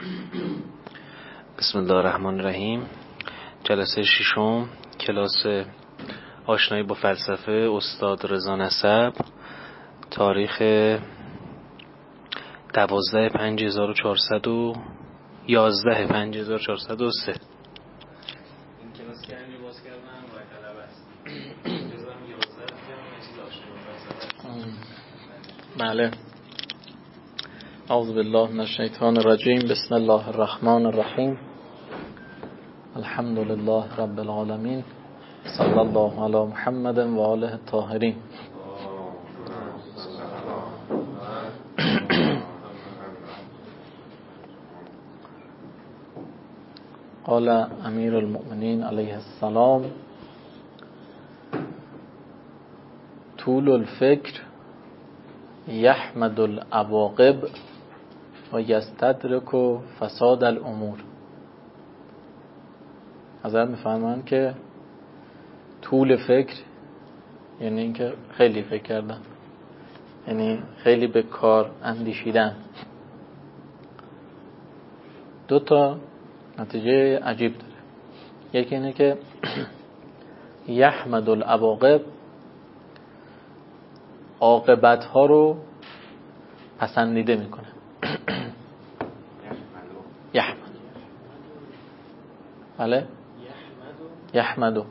بسم الله الرحمن الرحیم. جلسه ششم کلاس آشنایی با فلسفه استاد رضا نسب، تاریخ 12/5/1411. این کلاس که همین باز کردن باید طلب است. بله. اعوذ بالله من الشیطان الرجیم. بسم الله الرحمن الرحیم. الحمد لله رب العالمین. صلی الله علی محمد و آله الطاهرین. قال امیر المؤمنین علیه السلام: طول الفکر یحمد العواقب و یستدرک فساد الامور. حضرت میفرمایند که طول فکر یعنی اینکه خیلی فکر کردن، یعنی خیلی به کار اندیشیدن. دو تا نتیجه عجیب داره. یکی اینه که یحمد العواقب، عاقبت ها رو پسندیده میکنه. یحمد، بله، یحمدو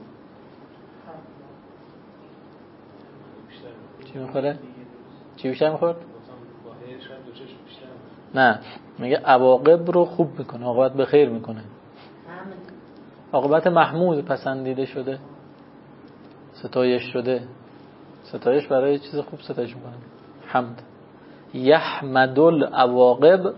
چی میخوره؟ چی بیشتر میخورد؟ نه، میگه عواقب رو خوب میکنه، عاقبت به خیر میکنه. عاقبت محمود پسندیده شده، ستایش شده. ستایش برای چیز خوب ستایش میکنه. حمد. یحمد العواقب.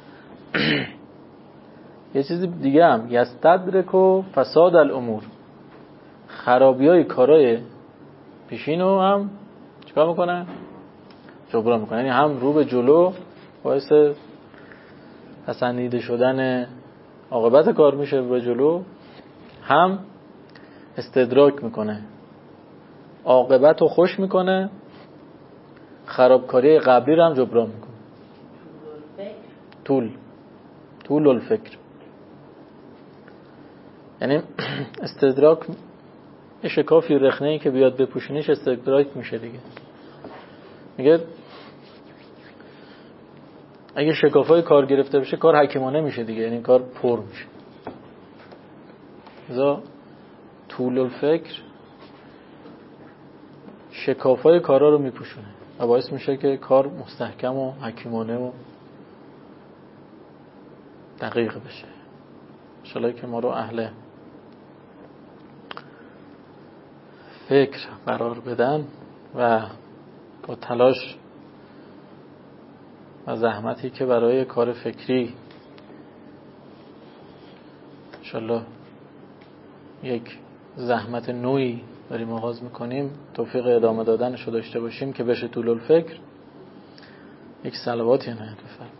یه چیزی دیگه هم، یستدرک فساد الامور، خرابیای کارای پیشینو هم چیکار میکنه؟ جبران میکنه. یعنی هم رو به جلو باعث پسندیده شدن عاقبت کار میشه به جلو، هم استدراک میکنه، عاقبت رو خوش میکنه، خرابکاری قبلی رو هم جبران میکنه. طول الفکر یعنی استدراک، یه شکافی رخنه‌ای که بیاد بپوشونیش استدراک میشه دیگه. میگه اگه شکافای کار گرفته بشه کار حکیمانه میشه دیگه، یعنی کار پر میشه. لذا طول الفکر شکافای کارا رو میپوشونه و باعث میشه که کار مستحکم و حکیمانه و دقیق بشه. انشالله که ما رو اهل فکر قرار بدن و با تلاش و زحمتی که برای کار فکری انشالله یک زحمت نوعی داریم آغاز میکنیم، توفیق ادامه دادنش رو داشته باشیم که بشه طول الفکر. یک صلواتی عنایت بفرمایید.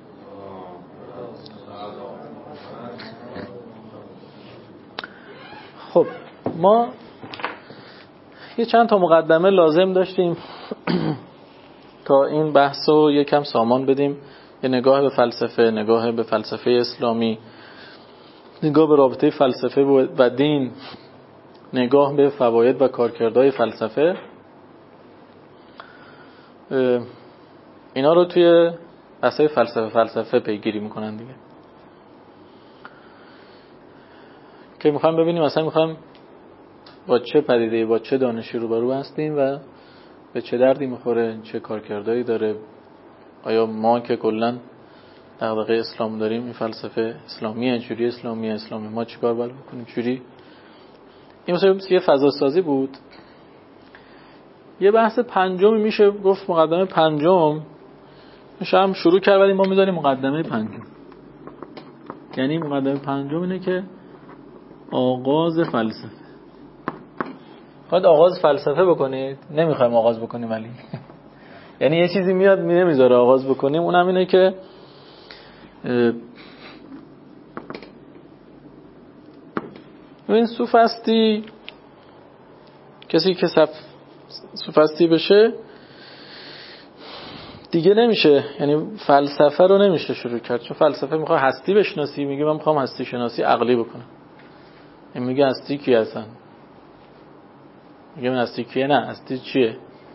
خب ما یه چند تا مقدمه لازم داشتیم تا این بحث رو یکم سامان بدیم. یه نگاه به فلسفه، نگاه به فلسفه اسلامی، نگاه به رابطه فلسفه و دین، نگاه به فواید و کارکردهای فلسفه. اینا رو توی بحث‌های فلسفه پیگیری میکنن دیگه، که میخوایم ببینیم اصلا میخوایم با چه پدیده، با چه دانشی روبرو هستیم و به چه دردی میخوره، چه کارکردهایی داره. آیا ما که کلاً دغدغه اسلام داریم، این فلسفه اسلامیه، چجوری اسلامیه، اسلامی ما چیکار باید بکنیم، چجوری؟ این مثلا یه فضا سازی بود. یه بحث پنجم میشه گفت، مقدمه پنجم میشه هم شروع کرد، ولی ما میذاریم مقدمه پنجم. یعنی مقدمه پنجم اینه که آغاز فلسفه. خواهد آغاز فلسفه بکنید، نمیخوایم آغاز بکنیم، ولی یعنی یه چیزی میاد نمیذاره آغاز بکنیم. اونم اینه که این سوفستی، کسی که سوفستی بشه دیگه نمیشه، یعنی فلسفه رو نمیشه شروع کرد، چون فلسفه میخواد هستی بشناسی، میگه من میخوام هستی شناسی عقلی بکنم. این میگه هستی کی هستن؟ میگه من هستی کیه؟ نه، هستی چیه؟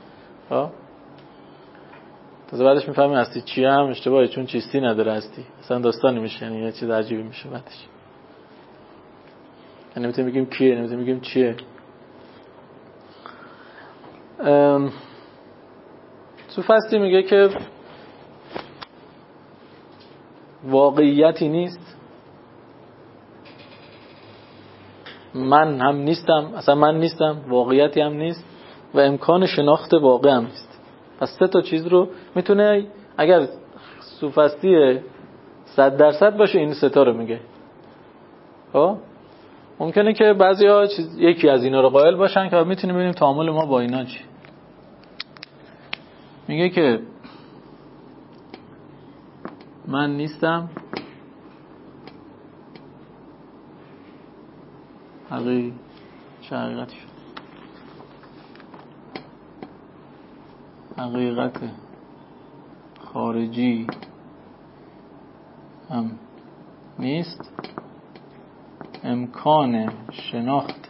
تازه بعدش میفهمی هستی چیه هم اشتباهه، چون چیستی نداره هستی، اصلا داستانی میشه، یعنی یه چیز عجیبی میشه بعدش. یعنی نمیتونیم بگیم کیه، نمیتونیم بگیم چیه. سوفسطی میگه که واقعیتی نیست، من هم نیستم، اصلا من نیستم، واقعیتی هم نیست و امکان شناخت واقع هم نیست. پس 3 تا چیز رو میتونه، اگر سوفسطی 100% باشه این 3 تا رو میگه. ممکنه که بعضیا یکی از اینا رو قائل باشن که میتونیم ببینیم تعامل ما با اینا چی. میگه که من نیستم، چه حقیقتی شد؟ حقیقت خارجی هم نیست، امکان شناخت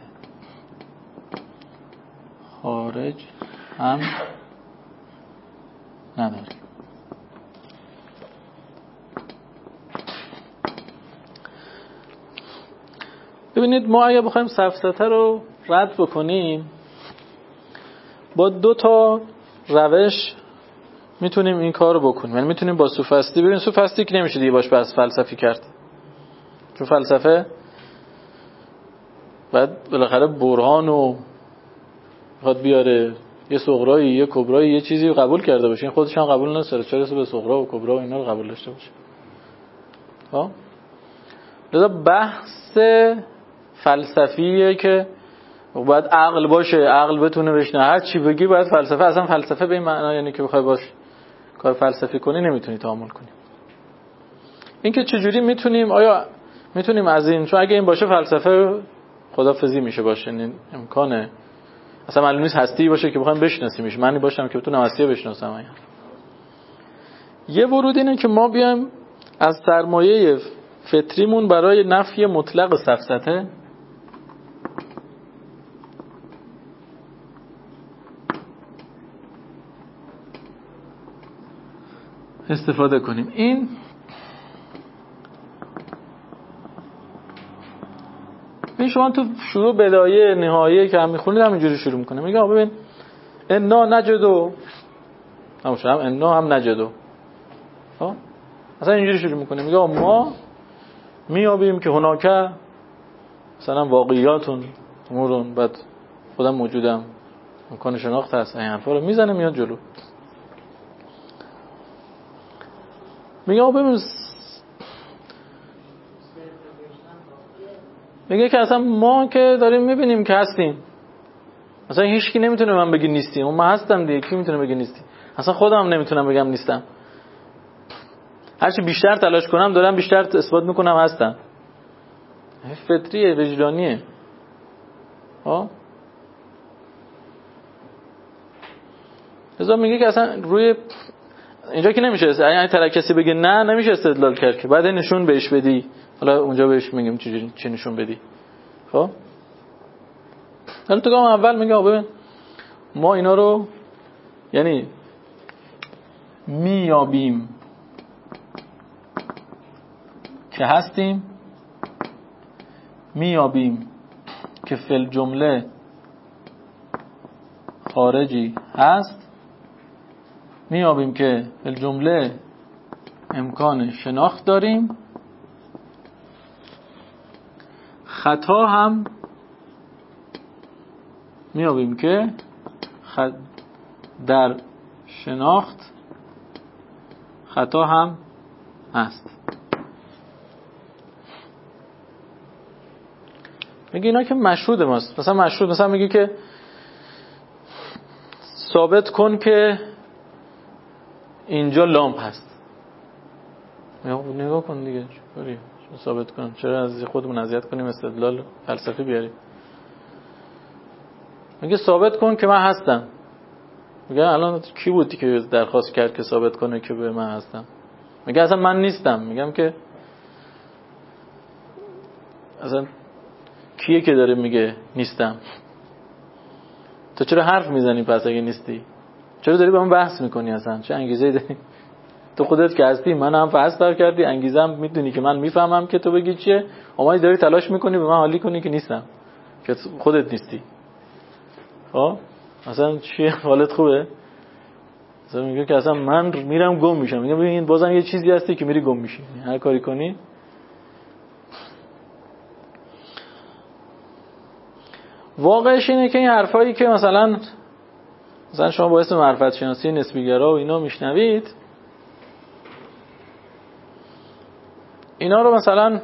خارج هم نداره. ببینید ما اگه بخوایم سفسطه رو رد بکنیم با 2 تا روش میتونیم این کار رو بکنیم. یعنی میتونیم با سوفسطی، ببین سوفسطی که نمیشه دیگه باش بحث فلسفی کرد، چون فلسفه بعد بالاخره برهان و میخواد بیاره، یه صغرایی یه کبرایی یه چیزی رو قبول کرده باشه، این خودش هم قبول نداره، چرا به صغرا و کبرا و اینا رو قبول داشته باشه. لذا بحث فلسفیه که باید عقل باشه، عقل بتونه بشنه، هر چی بگی باید فلسفه. اصلا فلسفه به این معنا یعنی که بخوای باش کار فلسفی کنی نمیتونی تعامل کنی. این که چجوری میتونیم، آیا میتونیم از این، چون اگه این باشه فلسفه خدافظی میشه باشه، این امکانه اصلا معلوم نیست هستی باشه که بخوایم بشناسیمش، معنی باشم که بتونم هستی رو بشناسم. یه ورود اینه که ما بیایم از سرمایه فطریمون برای نفی مطلق سفسطه استفاده کنیم. این شما تو شروع بدایه نهایه که هم میخونید همینجوری شروع میکنه، میگه ببین انا نجدو، هم انا هم نجدو، اصلا اینجوری شروع میکنه، میگه ما میابیم که هناکه مثلا واقعیاتون امورون، بعد خودم موجودم، امکان شناخت هست، این حرفا رو میزنه میاد جلو. میگه ببین، میگه که اصلا ما که داریم میبینیم که هستیم، اصلا هیچ کی نمیتونه من بگی نیستیم، من هستم دیگه، کی میتونه بگی نیستی؟ اصلا خودم هم نمیتونم بگم نیستم، هرچی بیشتر تلاش کنم دارم بیشتر اثبات میکنم هستم. فطریه، وجدانیه. لذا میگه که اصلا روی اینجا که نمیشه، یعنی طرف کسی بگه نه نمیشه استدلال کرد که بعد نشون بهش بدی، حالا اونجا بهش میگیم چه نشون بدی. خب حالا تو گام اول میگه ببین ما اینا رو یعنی میابیم که هستیم، میابیم که فی الجمله خارجی هست، میابیم که فی الجمله امکان شناخت داریم، خطا هم میابیم که در شناخت خطا هم هست. میگه اینا که مشهود ماست، مثلا مشهود، مثلا میگه که ثابت کن که اینجا لامپ هست. نگاه کن دیگه، چطوری ثابت کنم؟ چرا از خودمون اذیت کنیم استدلال فلسفی بیاریم؟ میگه ثابت کن که من هستم. میگه الان کی بودی که درخواست کرد که ثابت کنه که به من هستم؟ میگه اصلا من نیستم. میگم که اصلا کیه که داره میگه نیستم؟ تو چرا حرف میزنی پس اگه نیستی؟ چرا داری با من بحث میکنی اصلا؟ چه انگیزه‌ای داری؟ تو خودت که هستی، من هم فحص دار کردی، انگیزم میدونی که من میفهمم که تو بگی چیه، اما داری تلاش میکنی به من حالی کنی که نیستم، که خودت نیستی. خب مثلا چیه؟ حالت خوبه؟ مثلا میگه که اصلا من میرم گم میشم. میگم ببین بازم یه چیزی هستی که میری گم میشی، هر کاری کنی. واقعش اینه که این حرفایی که مثلا شما با اسم معرفت شناسی نسبی‌گرا و اینا میشنوید، اینا رو مثلا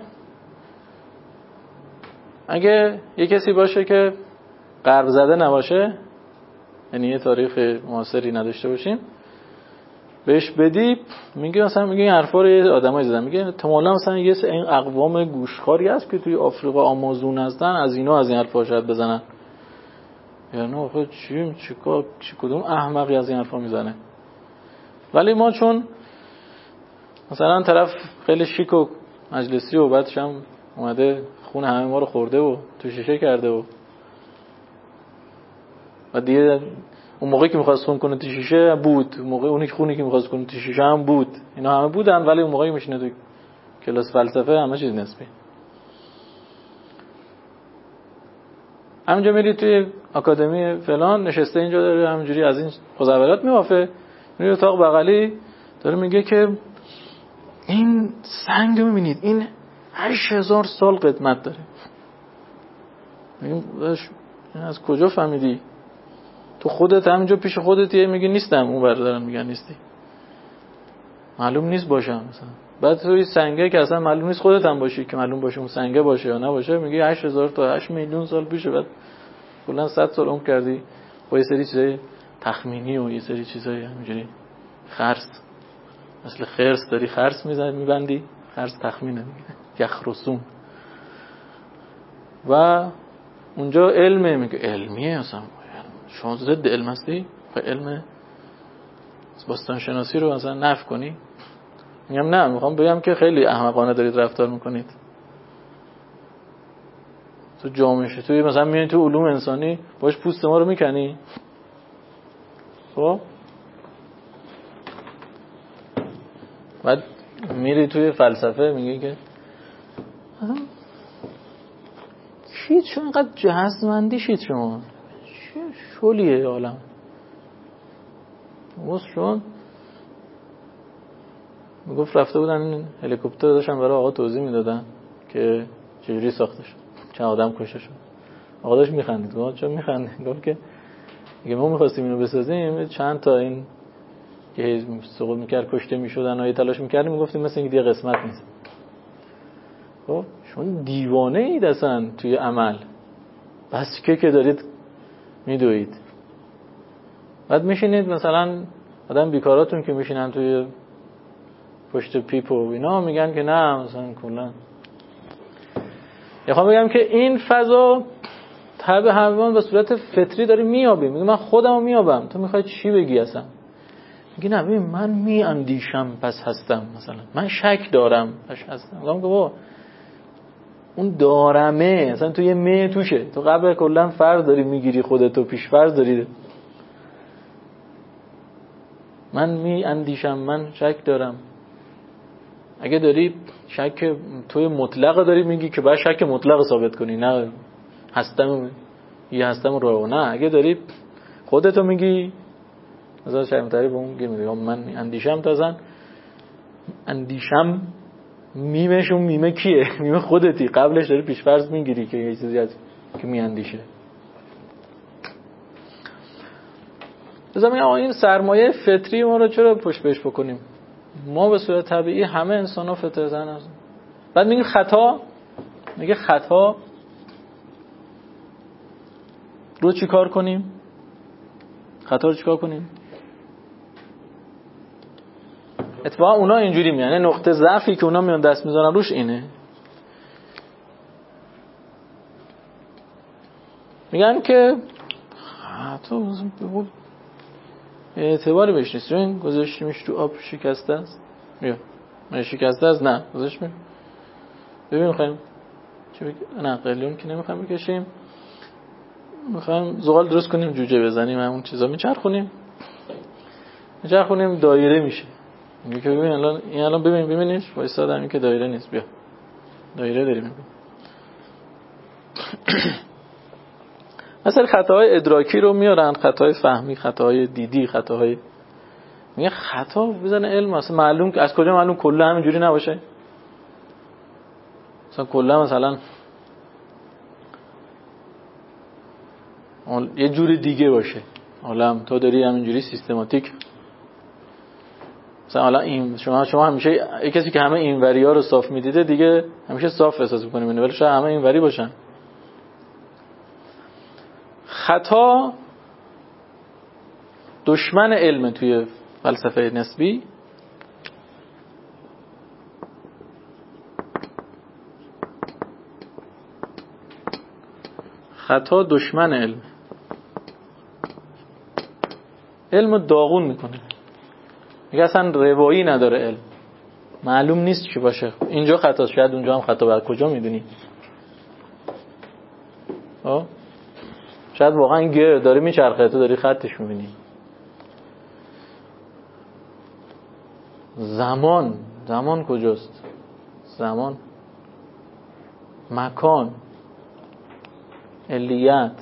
اگه یه کسی باشه که غرب زده نباشه، یعنی یه تاریخ معاصری نداشته باشیم، بهش بدی میگه مثلا میگه این حرفا رو یه آدمایی زدن، میگه احتمالاً مثلا یه این اقوام گوشخواری هست که توی آفریقا آمازون هستن، از اینا از این حرفا شاید بزنن. یعنی آخه چی کدوم احمقی از این حرفا میزنه؟ ولی ما چون مثلا طرف خیلی شیک و مجلسی و بعدش هم اومده خون همه ما رو خورده و تو شیشه کرده و دیگه اون موقعی که می‌خواست خون کنه تو شیشه بود، اون موقع اونی که خونی که می‌خواست کنه تو شیشه هم بود، اینا همه بودن، ولی اون موقعی میشینه تو کلاس فلسفه همه چیز نسبی. همینجا میری توی آکادمی فلان نشسته، اینجا داره همینجوری از این خزعبلات میوافه، میری اتاق بغلی داره میگه که این سنگ میبینید این 8000 سال قدمت داره. میگم از کجا فهمیدی؟ تو خودت همینجا پیش خودتی میگی نیستم، اون بردارن میگن نیستی، معلوم نیست باشم مثلا. بعد توی سنگه که اصلا معلوم نیست خودت هم باشی که معلوم باشه اون سنگه باشه یا نباشه، میگی 8000 تا 8 میلیون سال پیشه، بعد کلا 100 سال عمر کردی با یه سری چیزای تخمینی و یه سری چیزای همینجوری خرس، مثل خرس داری خرس میبندی، خرس تخمینه یخرسون. و اونجا علمه، میگه علمیه اصلا شما ضد علم هستی و علم باستان شناسی رو مثلا نفی کنی؟ میگم نه، میخوام بگم که خیلی احمقانه دارید رفتار میکنید. تو جامعه توی مثلا میای تو علوم انسانی باش پوست ما رو میکنی. خب بعد میری توی فلسفه میگه که چی چون اینقدر جهازمندی شید شما، چه شلیه عالم واسه شما. میگفت رفته بودن هلیکوپتر داشتن برای آقا توضیح میدادن که چجوری ساخته شد، چند آدم کشته شد. آقا داشت میخندید. گفت چرا میخندید؟ گفت که اگه ما می‌خواستیم اینو بسازیم چند تا این که سقوط میکرد کشته میشدن و یه تلاش میکردیم، میگفتیم مثلا این دیگه قسمت نیست. خب شما دیوانه اید اصلا توی عمل، بس که دارید میدوید. بعد میشینید مثلا آدم بیکاراتون که میشینن توی پشت پیپ و اینا میگن که نه مثلا کلا. میخوام بگم که این فضا تب حیوان به صورت فطری داری میابی. میگه من خودمو میابم، تو میخوای چی بگی اصلا؟ میگه نه ببین من میاندیشم پس هستم، مثلا من شک دارم پس هستم. میگم که بابا اون دارمه اصلا تو یه مه توشه، تو قبل کلا فرض داری میگیری خودتو، پیش فرض داری. من میاندیشم، من شک دارم. اگه داری شک توی مطلق داری میگی که باید شک مطلق ثابت کنی، نه هستم یه هستم رو. نه اگه داری خودتو میگی مثلا شرمتری به اون میگی من اندیشم، تازن اندیشم میمشون میمه کیه؟ میمه خودتی، قبلش داری پیش‌فرض میگیری که یه چیزی هست که میاندیشه. بذارم این سرمایه فطری ما رو چرا پشت بهش بکنیم؟ ما به صورت طبیعی همه انسان‌ها فطرتاً هستن. بعد میگه خطا، میگه خطا رو چی کار کنیم؟ خطا رو چی کار کنیم؟ اتفاقا اونا اینجوری میانه نقطه ضعفی که اونا میان دست میذارن روش اینه. میگن که تو اعتباری بهش نیست. این گذاشتیمش تو آب شکسته است. بیا من شکسته است، نه گذاشتیم. ببین میخوایم چی نه قلیون که نمیخوایم بکشیم، میخوایم زغال درست کنیم، جوجه بزنیم، همون چیزا میچرخونیم دایره میشه. میگه که ببین الان این الان ببینیش وایسادم، این که دایره نیست. بیا دایره داریم. ببین مثلا خطاهای ادراکی رو میارن، خطاهای فهمی، خطاهای دیدی، خطاهای میگه خطا بزنه علم. مثلا معلوم از کجا معلوم کلا همینجوری نباشه؟ مثلا کلا مثلا یه جوری دیگه باشه. حالا تو داری همینجوری سیستماتیک مثلا حالا این شما همیشه یه کسی که همه این وری‌ها رو صاف می‌دیده دیگه همیشه صاف احساس می‌کنه، ولی شاید همه این وری باشن. خطا دشمن علم توی فلسفه نسبی. خطا دشمن علم داغون میکنه. میگه اصلا روایی نداره علم، معلوم نیست چی باشه. اینجا خطاست، شاید اونجا هم خطا. بعد کجا میدونی؟ شاید واقعا این داره میچرخه، تو داری خطش میبینی. زمان کجاست؟ زمان، مکان، علیت.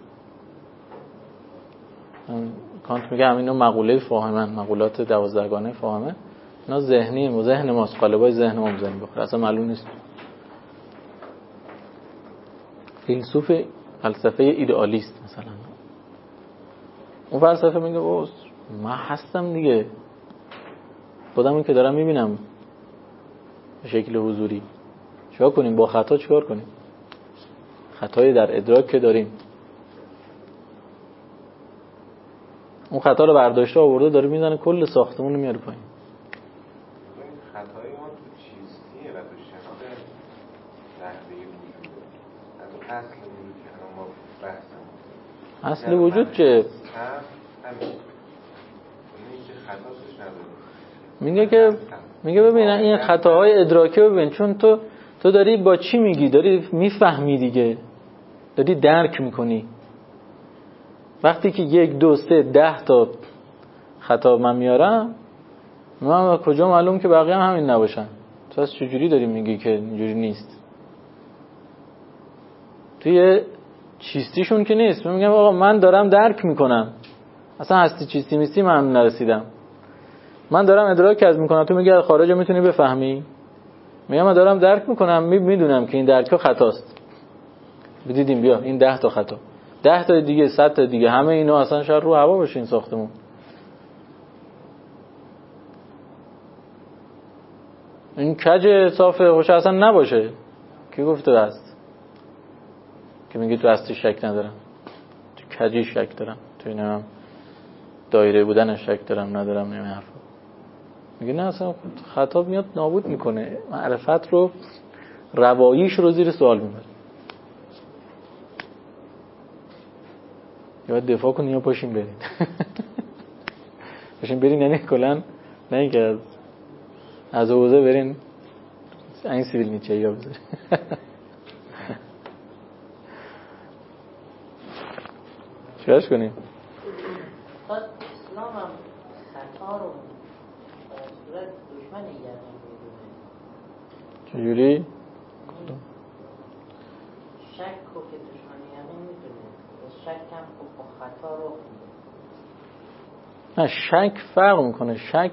کانت میگه همینو مقوله فاهمن، مقولات 12گانه فاهمه، اینا ذهنی و ذهن ماست، قالبای ذهن ما میزنیم بخوره، اصلا معلوم نیست. فیلسوف فلسفه ایدئالیست مثلا، اون فلسفه میگه اوه من هستم دیگه، خودمون که دارم میبینم به شکل حضوری. چیکار کنیم با خطا؟ چیکار کنیم؟ خطای در ادراک که داریم، اون خطا رو برداشته آورده داره میزنه کل ساختمون رو میاره پایین. خطای ما تو چیستیه و تو شناخت لحظه وجوده، حتی اصل وجود که الان ما بحثم اصل وجود چه؟ میگه ببین این خطاهای ادراکی ببین، چون تو داری با چی میگی؟ داری میفهمی دیگه، داری درک میکنی. وقتی که 1 2 3 10 تا خطا من میارم، من کجا معلوم که بقیه هم همین نباشن؟ تو از چجوری داری میگی که اینجوری نیست؟ توی چیستیشون که نیست. من میگم آقا من دارم درک میکنم، اصلا هستی چیستی میستی من نرسیدم، من دارم ادراک از میکنم. تو میگی از خارج میتونی بفهمی؟ میگم من دارم درک میکنم، میدونم که این درک خطاست. بدیدیم بیا این 10 تا خطا، 10 تا دیگه، 100 تا دیگه، همه اینا اصلا شاید رو هوا باشه این ساختمون. این کج صافه خوش اصلا نباشه. کی گفته است؟ که میگی تو هستی شک ندارم، تو کجی شک دارم، تو اینم دایره بودن شک دارم ندارم، نمی حرفا. میگه نه اصلا خطا میاد نابود میکنه معرفت رو، رواییش رو زیر سوال میبره. یا دفاع کنی یا پاشیم برین. پاشیم برین یعنی کلن نه اینکه از حوزه برین این سیویل نیچه یا بذاری. چیکارش کنیم؟ اسلام هم خطا رو صورت دشمن یقین میدونه. چجوری؟ شک رو که دشمن یقین میدونه، شک هم با خطا رو میده. نه شک فرق میکنه. شک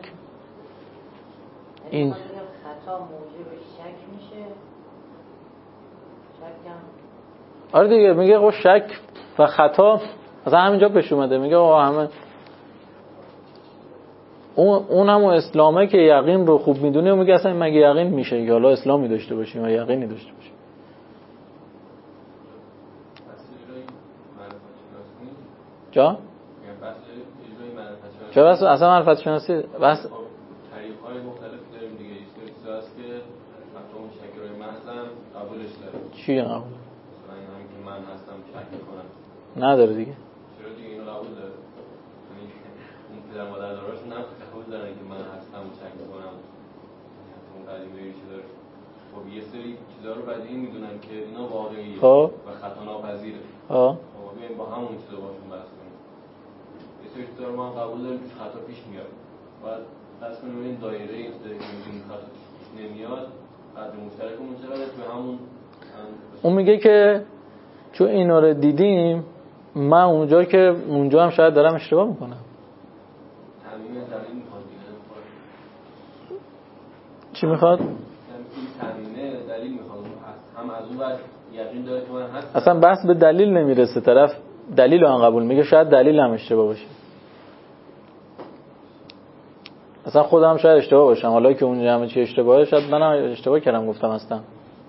این خطا موجب شک میشه، شک هم آره دیگه. میگه خب شک و خطا مثلا همینجا پیش اومده، میگه آقا همه اون هم اسلامه که یقین رو خوب میدونه و میگه اصلا مگه یقین میشه که حالا اسلامی داشته باشیم و یقینی داشته باشیم؟ جا؟ چه بس اصلا معرفت شناسی بس طریق‌های مختلف داریم دیگه. ایستوریکس هست که حتی اون شکرهای محضم قبولش داره. چی قبول؟ مثلا همین که من هستم شک میکنم نداره دیگه. چرا دیگه اینو قبول داره؟ پدر مادر داراشون هم قبول دارن که من هستم و چک میکنم اون قدیمه چیزا رو خب یه سری چیزا رو بدیهی میدونن که اینا واقعیه و خطا ناپذیره. خب بیایم با همون چیزا باشون بحث کنیم. یه سری چیزا رو ما قبول داریم که خطا پیش میاد. بعد بحث کنیم این دایره این خطا پیش نمیاد. قدر مشترکمون چقدر تو همون اون میگه که چون اینا رو دیدیم من اونجا هم شاید دارم اشتباه میکنم. تامین دلیل میخواد چی میخواد؟ این تامینه دلیل میخواد هم از اون بعد یقین داره که من هستم. اصلا بحث به دلیل نمیرسه، طرف دلیل رو قبول میگه شاید دلیل هم اشتباه باشه. اصلا خودم شاید اشتباه باشم، حالا که اونجا همه چی اشتباهه شاید من اشتباه کردم گفتم هستم.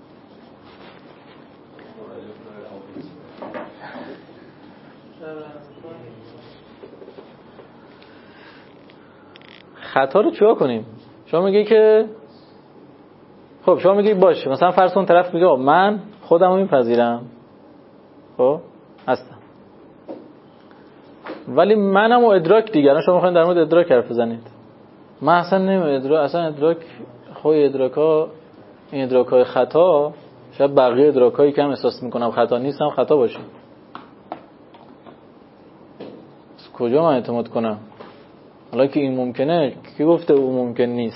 خطا رو چیکار کنیم؟ شما میگی که خب شما میگی باشه، مثلا فرض کن طرف میگه من خودم رو میپذیرم خب هستم، ولی منم و ادراک دیگران. شما میخواین در مورد ادراک حرف بزنید، من اصلا اصلا ادراک خود ادراکا این ادراکای خطا شاید بقیه ادراکایی که هم احساس میکنم خطا نیستم خطا باشه. از کجا من اعتماد کنم؟ حالا که این ممکنه، کی گفته اون ممکن نیست؟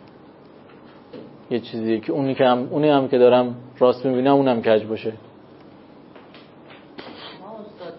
یه چیزی که اونی هم که دارم راست میبینم اونم کج باشه. ما استاد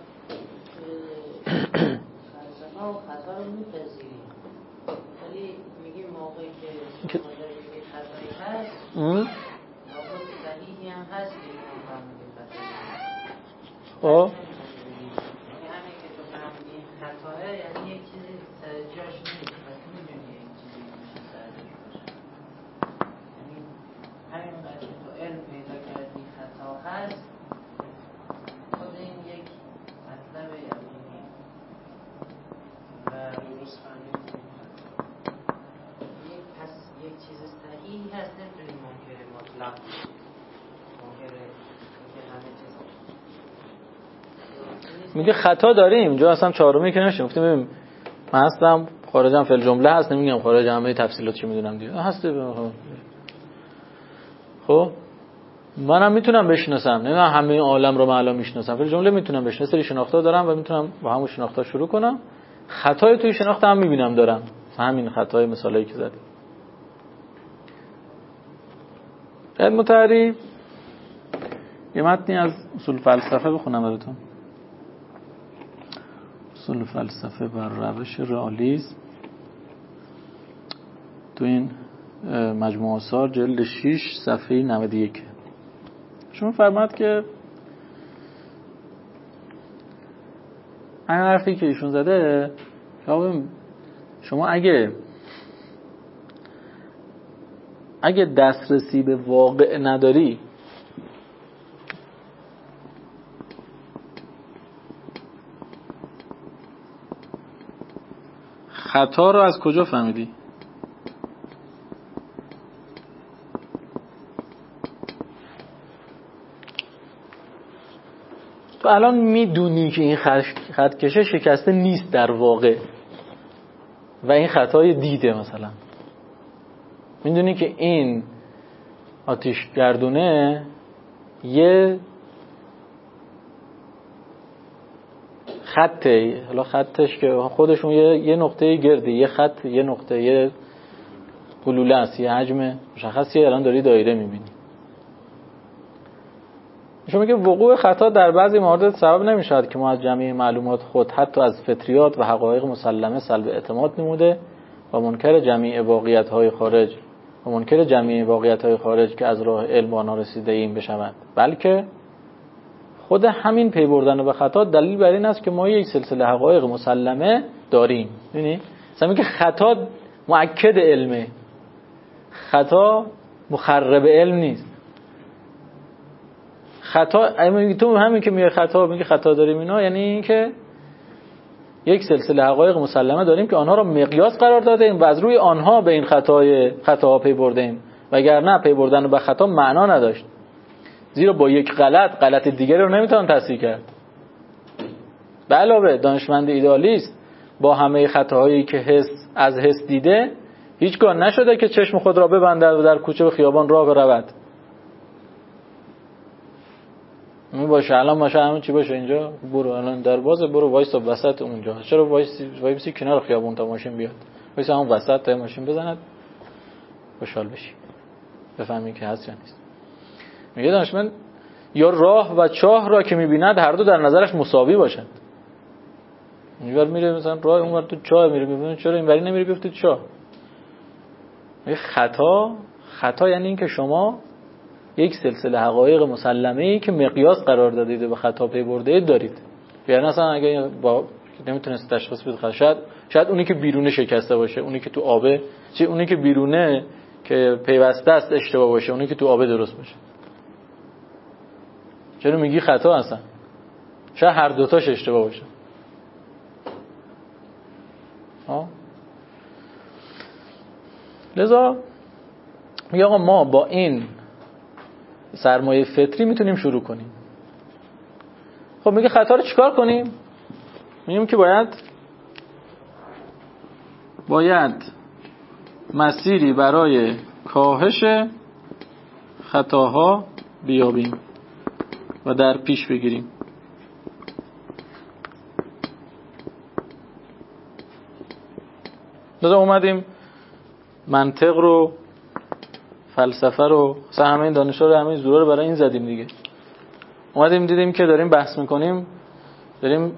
فلسفه و خطا رو میپذیریم، ولی میگیم موقعی که شما دارید که خطایی هست لابد دلیلی هم هست که ما فهمیدیم خطایی هست. همین که تو فهمیدیم خطاه یعنی یک چیزی سر جاش نیست و تو میدونی یک چیزی میشه سر جاش باشه. یعنی همین قدر که تو علم پیدا کردی خطا هست خود این یک مطلب یقینی و درست فهمیدیم پس یک چیز صحیحی هست. نمیتونیم منکر مطلق منکر که همه چیز میگه خطا داریم. جا اصلا چهارمی که نشیم گفتیم ببین من هستم خارجم فعل جمله هست، نمیگم خارج همه تفصیلات چی میدونم دیگه هسته. خب منم میتونم بشناسم، نمیدونم همه عالم رو من الان میشناسم، فعل جمله میتونم بشناسم، سری شناختا دارم و میتونم با همون شناختا شروع کنم. خطای توی شناخت هم میبینم دارم، همین خطای مثالایی که زدیم. علم متعریف یه متنی از اصول فلسفه بخونم براتون. اصول فلسفه بر روش رئالیسم تو این مجموعه آثار جلد 6 صفحه 91. شما فرماد که این حرفی که ایشون زده شما اگه دسترسی به واقع نداری خطا رو از کجا فهمیدی؟ تو الان میدونی که این خط کشه شکسته نیست در واقع و این خطای دیده، مثلا میدونی که این آتش گردونه یه خطه، حالا خطش که خودشون یه نقطه گردی، یه خط، یه نقطه، یه گلوله است، یه حجم مشخصی الان داری دایره میبینی. شما میگه وقوع خطا در بعضی موارد سبب نمیشود که ما از جمعی معلومات خود حتی از فطریات و حقایق مسلمه سلب اعتماد نموده و منکر جمعی واقعیت‌های خارج که از راه علم آنها رسیده ایم بشوند، بلکه خود همین پی بردن به خطا دلیل بر این است که ما یک سلسله حقایق مسلمه داریم. ببینید مثلا میگه خطا مؤکد علمه، خطا مخرب علم نیست. خطا تو همین که میگه خطا داریم اینا، یعنی این که یک سلسله حقایق مسلمه داریم که آنها را مقیاس قرار دادیم و از روی آنها به این خطاها پی بردیم، وگرنه پی بردن به خطا معنا نداشت، زیرا با یک غلط دیگری رو نمیتوان تصحیح کرد. به علاوه دانشمند ایدئالیست با همه خطاهایی که از حس دیده هیچگاه نشده که چشم خود را ببندد و در کوچه و خیابان راه برود. می باشه الان باشه همون چی باشه اینجا، برو الان در باز، برو وایسا وسط اونجا. چرا وایسی کنار خیابون تا ماشین بیاد؟ وایسا همون وسط تا ماشین بزند، خوشحال بشی، بفهمی که هست یا نیست. میگه دانشمند یا راه و چاه را که میبیند هر دو در نظرش مساوی باشند. اینور میره مثلا راه، اونور تو چاه میره، میبینه چرا اینوری نمیری بیفتی تو چاه. میگه خطا یعنی این که شما یک سلسله حقایق مسلمه‌ای که مقیاس قرار دادید و به خطا پی برده اید دارید. یعنی مثلا اگه با نمیتونست تشخیص بده، شاید اونی که بیرونه شکسته باشه، اونی که تو آبه، اونی که بیرونه که پیوسته است اشتباه باشه، اونی که تو آبه درست باشه. چرا میگی خطا اصلا؟ شاید هر دوتاش اشتباه باشه. لذا میگه آقا ما با این سرمایه فطری میتونیم شروع کنیم. خب میگه خطا رو چیکار کنیم؟ میگیم که باید مسیری برای کاهش خطاها بیابیم و در پیش بگیریم. لذا اومدیم منطق رو، فلسفه رو، همه این دانش‌ها رو، همه این زورا رو برای این زدیم دیگه. اومدیم دیدیم که داریم بحث میکنیم، داریم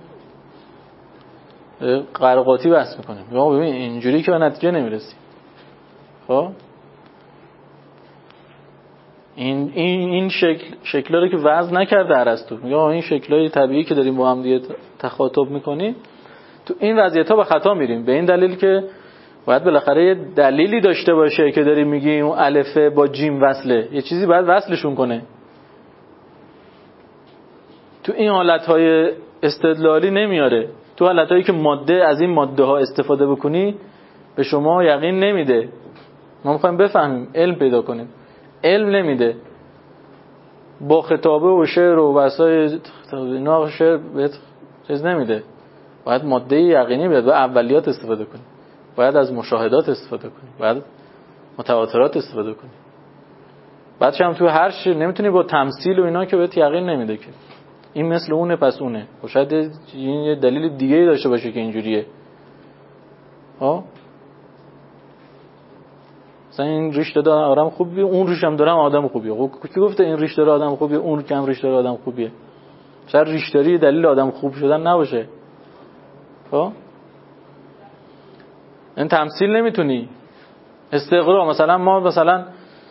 قرقاتی بحث میکنیم. یا ببین اینجوری که به نتیجه نمیرسیم. خب این شکلا رو که وضع نکرده ارسطو، میگه این شکلای طبیعی که داریم با هم دیگه تخاطب میکنیم، تو این وضعیت‌ها به خطا میریم. به این دلیل که باید بالاخره یه دلیلی داشته باشه که داریم میگیم اون الفه با جیم وصله، یه چیزی باید وصلشون کنه. تو این حالتهای استدلالی نمیاره. تو حالتهایی که ماده از این ماده ها استفاده بکنی به شما یقین نمیده. ما میخوایم بفهمیم، علم پیدا کنیم، علم نمیده. با خطابه و شعر و وسای اینا شعر بهت چیز نمیده. باید ماده یقینی بیاد، باید اولیات استفاده کنیم، باید از مشاهدات استفاده کنیم، باید متواترات استفاده کنیم. بعدش هم تو هر چیز نمیتونی با تمثیل و اینا که بهت یقین نمیده که این مثل اونه پس اونه. و شاید این یه دلیل دیگه‌ای داشته باشه که اینجوریه. مثلا این ریش داره آدم خوبیه، اون ریش هم داره آدم خوبیه. کی گفته این ریش داره آدم خوبیه، اون کم ریش داره آدم خوبیه؟ شاید ریش داری دلیل آدم خوب شدن نباشه. این تمثیل نمیتونی. استقرا مثلا ما مثلا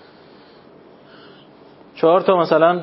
4 تا مثلا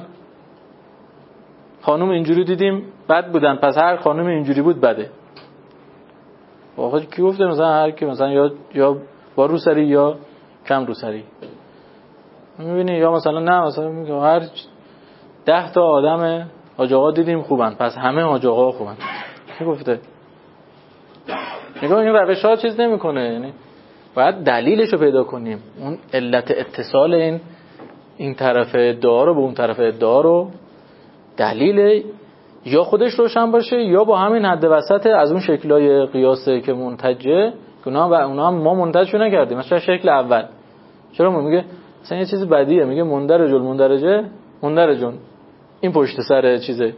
خانم اینجوری دیدیم بد بودن، پس هر خانم اینجوری بود بده. واقعا کی گفته مثلا هر کی مثلا یا با روسری یا کم روسری؟ میبینی یا مثلا نه مثلا میگه هر 10 تا آدم حاج آقا دیدیم خوبن پس همه حاج آقا خوبن. کی گفته؟ نگاه این روش‌ها چیز نمی‌کنه. یعنی باید دلیلش رو پیدا کنیم، اون علت اتصال این طرف ادعا رو به اون طرف ادعا رو دلیل یا خودش روشن باشه یا با همین حد وسط از اون شکلای قیاسه که منتجه که اونا هم ما منتجشو نکردیم. مثلا شکل اول چرا ما میگه مثلا یه چیز بدیه، میگه مندرجون این پشت سر چیزه،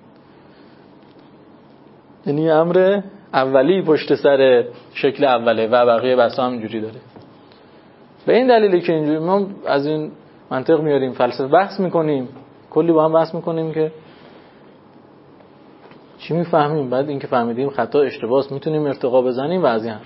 یعنی امر اولی پشت سر شکل اوله و بقیه بحثا هم اینجوری داره. به این دلیلی که اینجوری ما از این منطق میاریم فلسفه بحث میکنیم، کلی با هم بحث میکنیم که چی میفهمیم، بعد اینکه فهمیدیم خطا اشتباهه میتونیم ارتقا بزنیم و از این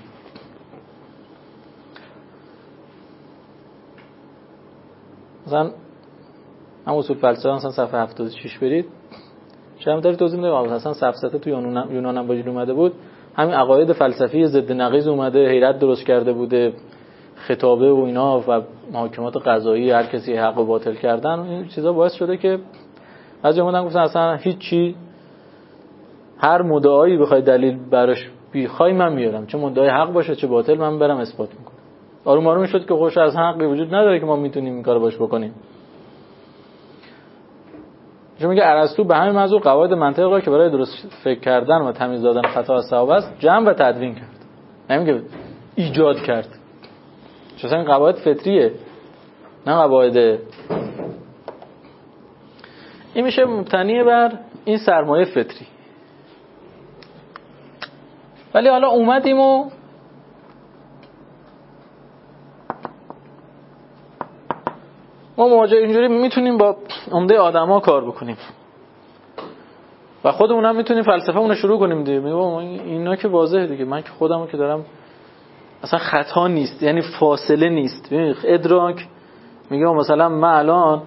مثلا هم اصول فلسفه مثلا صفحه 76 برید شما دارید توضیح میدم. اصلا سفسطه تو یونان هم وجود اومده بود، همین عقاید فلسفی ضد نقیض اومده، حیرت درست کرده بوده، خطابه و اینا و محاکمات قضایی هر کسی حق و باطل کردن، این چیزا باعث شده که از اومدن گفتن اصلا هیچی، هر مدعایی بخوای دلیل براش بخوای من میارم، چه مدعای حق باشه چه باطل من برم اثبات میکنم. آروم آروم شد که خوش از حقی وجود نداره که ما میتونیم این کارو باش بکنیم. چون میگه ارسطو به همین منظور قواعد منطق را که برای درست فکر کردن و تمیز دادن خطا از صواب است جمع و تدوین کرد، نمیگه ایجاد کرد. چون این قواعد فطریه نه قواعد. این میشه مبتنی بر این سرمایه فطری. ولی حالا اومدیم و ما مواجه اینجوری میتونیم با عمده آدما کار بکنیم و خودمون هم میتونیم فلسفه‌مون رو شروع کنیم دیگه. میگم اینا که واضحه دیگه، من که خودمو که دارم اصلا خطا نیست، یعنی فاصله نیست. ادراک میگم مثلا من الان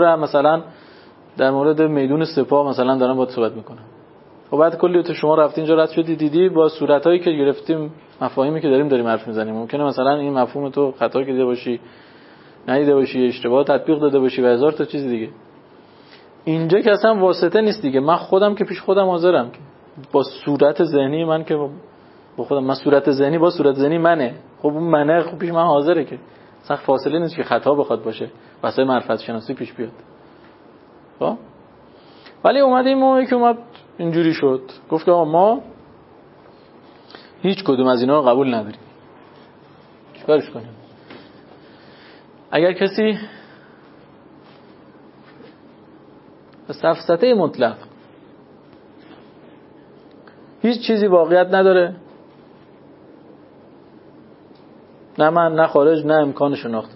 در مورد میدون سپاه مثلا دارم باهات صحبت میکنم. خب بعد کلی تو شما رفتین اینجا رد شدی دیدی با صورتایی که گرفتیم مفاهیمی که داریم حرف میزنیم، ممکنه مثلا این مفهوم تو خطا کردی باشی، ندیده باشی، اشتباه تطبیق داده باشی و هزار تا چیز دیگه. اینجا که اصلا واسطه نیست دیگه، من خودم که پیش خودم حاضرم که با صورت ذهنی من که با خودم، من صورت ذهنی با صورت ذهنی منه، خب اون منه خب پیش من حاضره که اصلا فاصله نیست که خطا بخواد باشه واسه معرفت شناسی پیش بیاد. خب ولی اومدیم و یکی اومد اینجوری شد گفت که ما هیچ کدوم از اینا رو قبول نداریم، چیکارش کنیم؟ اگر کسی به سفسطه مطلق هیچ چیزی واقعیت نداره، نه من نه خارج نه امکان شناخت،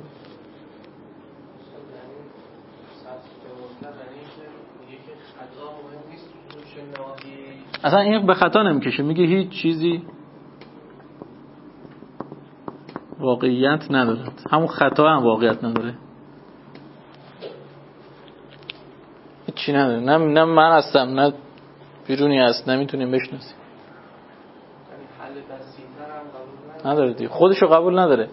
اصلا این به خطا نمیکشه، میگه هیچ چیزی واقعیت ندارد، همون خطا هم واقعیت نداره، هیچی نداره، نه من هستم نه بیرونی هست، نمیتونیم بشناسیم. نداره دیگه، خودشو قبول نداره.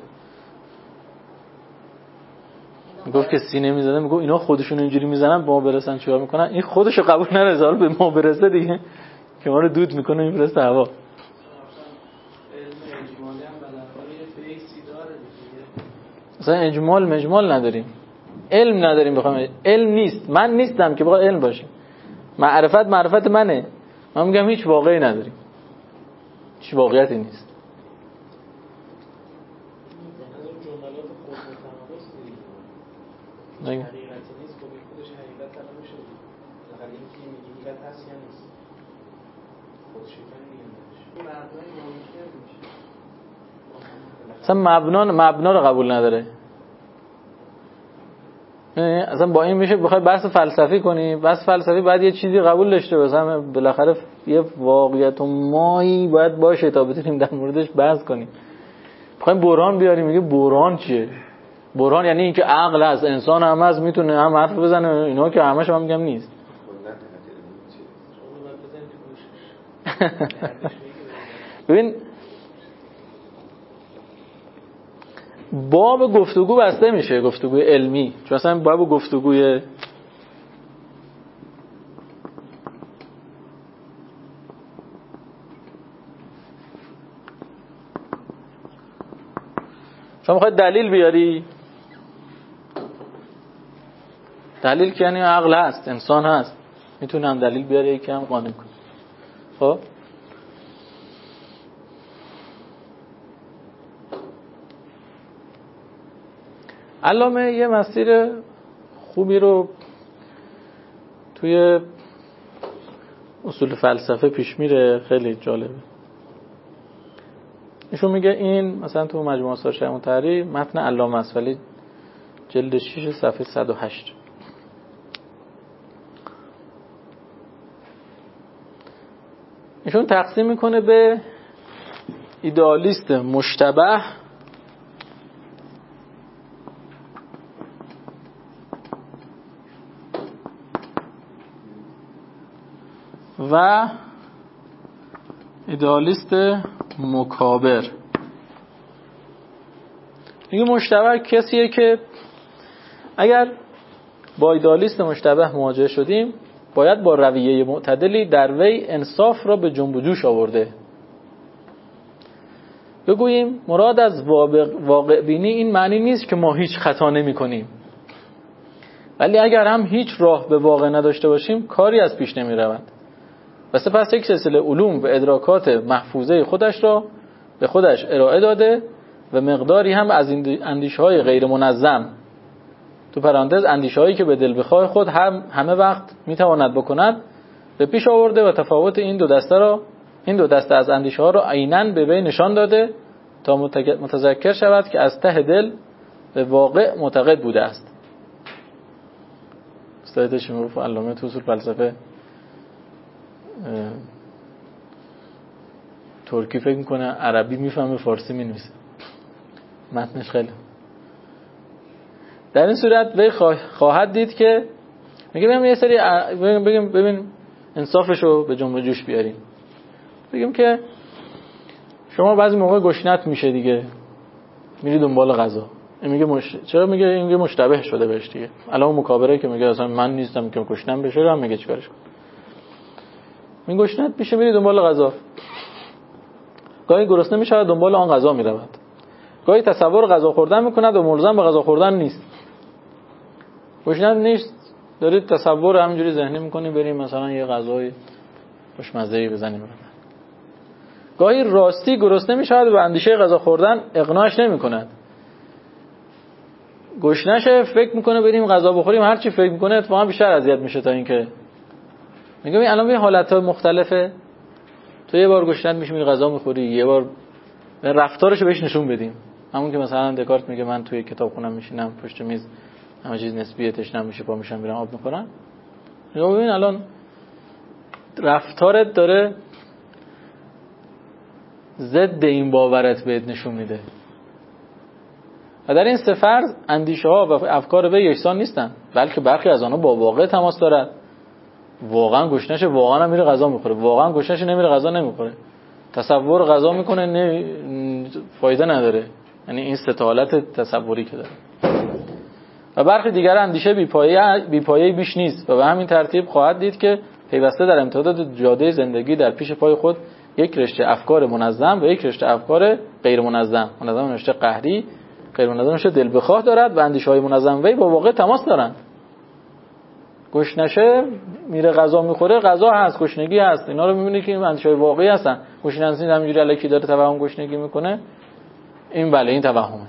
میگفت که سینه میزنه، میگفت اینا خودشون اینجوری میزنن به ما برسن چیکار میکنن؟ این خودشو قبول نداره، حالا به ما برسه دیگه که ما رو دود میکنه میفرسته هوا. اصلا اجمال نداریم، علم نداریم، بخوام علم نیست، من نیستم که بخوام علم باشه، معرفت منه، من میگم هیچ واقعی نداریم، هیچ واقعیتی نیست. حقیقتی نیست که خودش حقیقت تلقی میشه، لااقل اینکه میگه حقیقت هست یا نیست خودش میگه اصلا مبنا رو قبول نداره. اصلا با این میشه بخوای بحث فلسفی کنی، بحث فلسفی باید یه چیزی قبول داشته باشه، بالاخره یه واقعیت و مایی باید باشه تا بتونیم در موردش بحث کنیم. بخوایم برهان بیاریم، میگه برهان چیه؟ برهان یعنی اینکه عقل هست، انسان هم هست، میتونه هم حرف بزنه، اینا که همش هم میگم نیست. ببین باب گفتگو بسته میشه، گفتگوی علمی، چون اصلا باب گفتگوی شما میخواید دلیل بیاری، دلیل که یعنی عقل هست، انسان هست، میتونه هم دلیل بیاره یکی هم قانع کنه. خب علامه یه مسیر خوبی رو توی اصول فلسفه پیش میره، خیلی جالبه. ایشون میگه این مثلا تو مجموعه آثار شرح مطهری متن علامه است، ولی جلد 6 صفحه 108. ایشون تقسیم میکنه به ایدئالیست مشتبه و ایدئالیست مکابر. میگه مشتبه کسیه که اگر با ایدئالیست مشتبه مواجه شدیم باید با رویه معتدلی در وی انصاف را به جنب و جوش آورده. بگوییم مراد از واقع بینی این معنی نیست که ما هیچ خطا نمی کنیم، ولی اگر هم هیچ راه به واقع نداشته باشیم کاری از پیش نمی رود و سپس یک سلسله علوم و ادراکات محفوظه خودش را به خودش ارائه داده و مقداری هم از اندیشه‌های غیر منظم، تو پرانتز اندیشه‌هایی که به دل بخواه خود هم همه وقت میتواند بکند، به پیش آورده و تفاوت این دو دسته از اندیشه‌ها را عیناً به وی نشان داده تا متذکر شود که از ته دل به واقع معتقد بوده است. استادش میگفت علامه تو اصول فلسفه ترکی فکر میکنه عربی میفهمه فارسی مینویسه، متنش خیلی. در این صورت وی خواهد دید که میگم یه سری ببین انصافشو به جنب جوش بیاریم. بگیم که شما بعضی موقع گشنت میشه دیگه، میری دنبال غذا، این میگه چرا میگه این مشتبه شده بهش دیگه. الان مکابره که میگه اصلا من نیستم که گشنم بشه، هم میگه چیکارش کنم. این گشنت میشه میری دنبال غذا، گاهی گرسنه میشه دنبال آن غذا میرود، گاهی تصور غذا خوردن میکند و ملزم به غذا خوردن نیست. گشنت نیست، دارید تصور همینجوری ذهنی میکنی بریم مثلا یه غذای خوشمزه‌ای بزنیم. گاهی راستی گرسنه میشود و اندیشه غذا خوردن اقناعش نمیکند، گشنشه فکر میکنه بریم غذا بخوریم، هر چی فکر میکنه اتفاقا بیشتر اذیت میشه تا اینکه میگم الان یه حالت‌های مختلفه. تو یه بار گشنت میشی میری غذا میخوری، یه بار رفتارشو بهش نشون بدیم. همون که مثلا دکارت میگه من توی کتابخونم میشینم پشت میز همه چیز نسبیه، تشنم میشه پا میشم میرم آب میخورم. نگاه ببین الان رفتارت داره ضد این باورت بهت نشون میده. و در این سه فرض اندیشه ها و افکار وی یکسان نیستن، بلکه برخی از آنها با واقع تماس دارد. واقعا گشنشه واقعا هم میره غذا میخوره، واقعا گشنشه نمیره غذا نمیخوره، تصور غذا میکنه فایده نداره. یعنی این سه حالت تصوری که داره. و برخی دیگر اندیشه بی‌پایه‌ای بیش نیست و به همین ترتیب خواهد دید که پیوسته در امتداد جاده زندگی در پیش پای خود یک رشته افکار منظم و یک رشته افکار غیر منظم، منظم رشته قهری، غیر منظم رشته دل بخواه دارد و اندیشه‌های منظم وی با واقع تماس دارند. گشنشه میره غذا میخوره، غذا هست، گشنگی هست، اینا رو میبینی که این اندیشه‌های واقعی هستن. گشنگی همینجوری الکی داره توهم گشنگی میکنه، این بله این توهمه.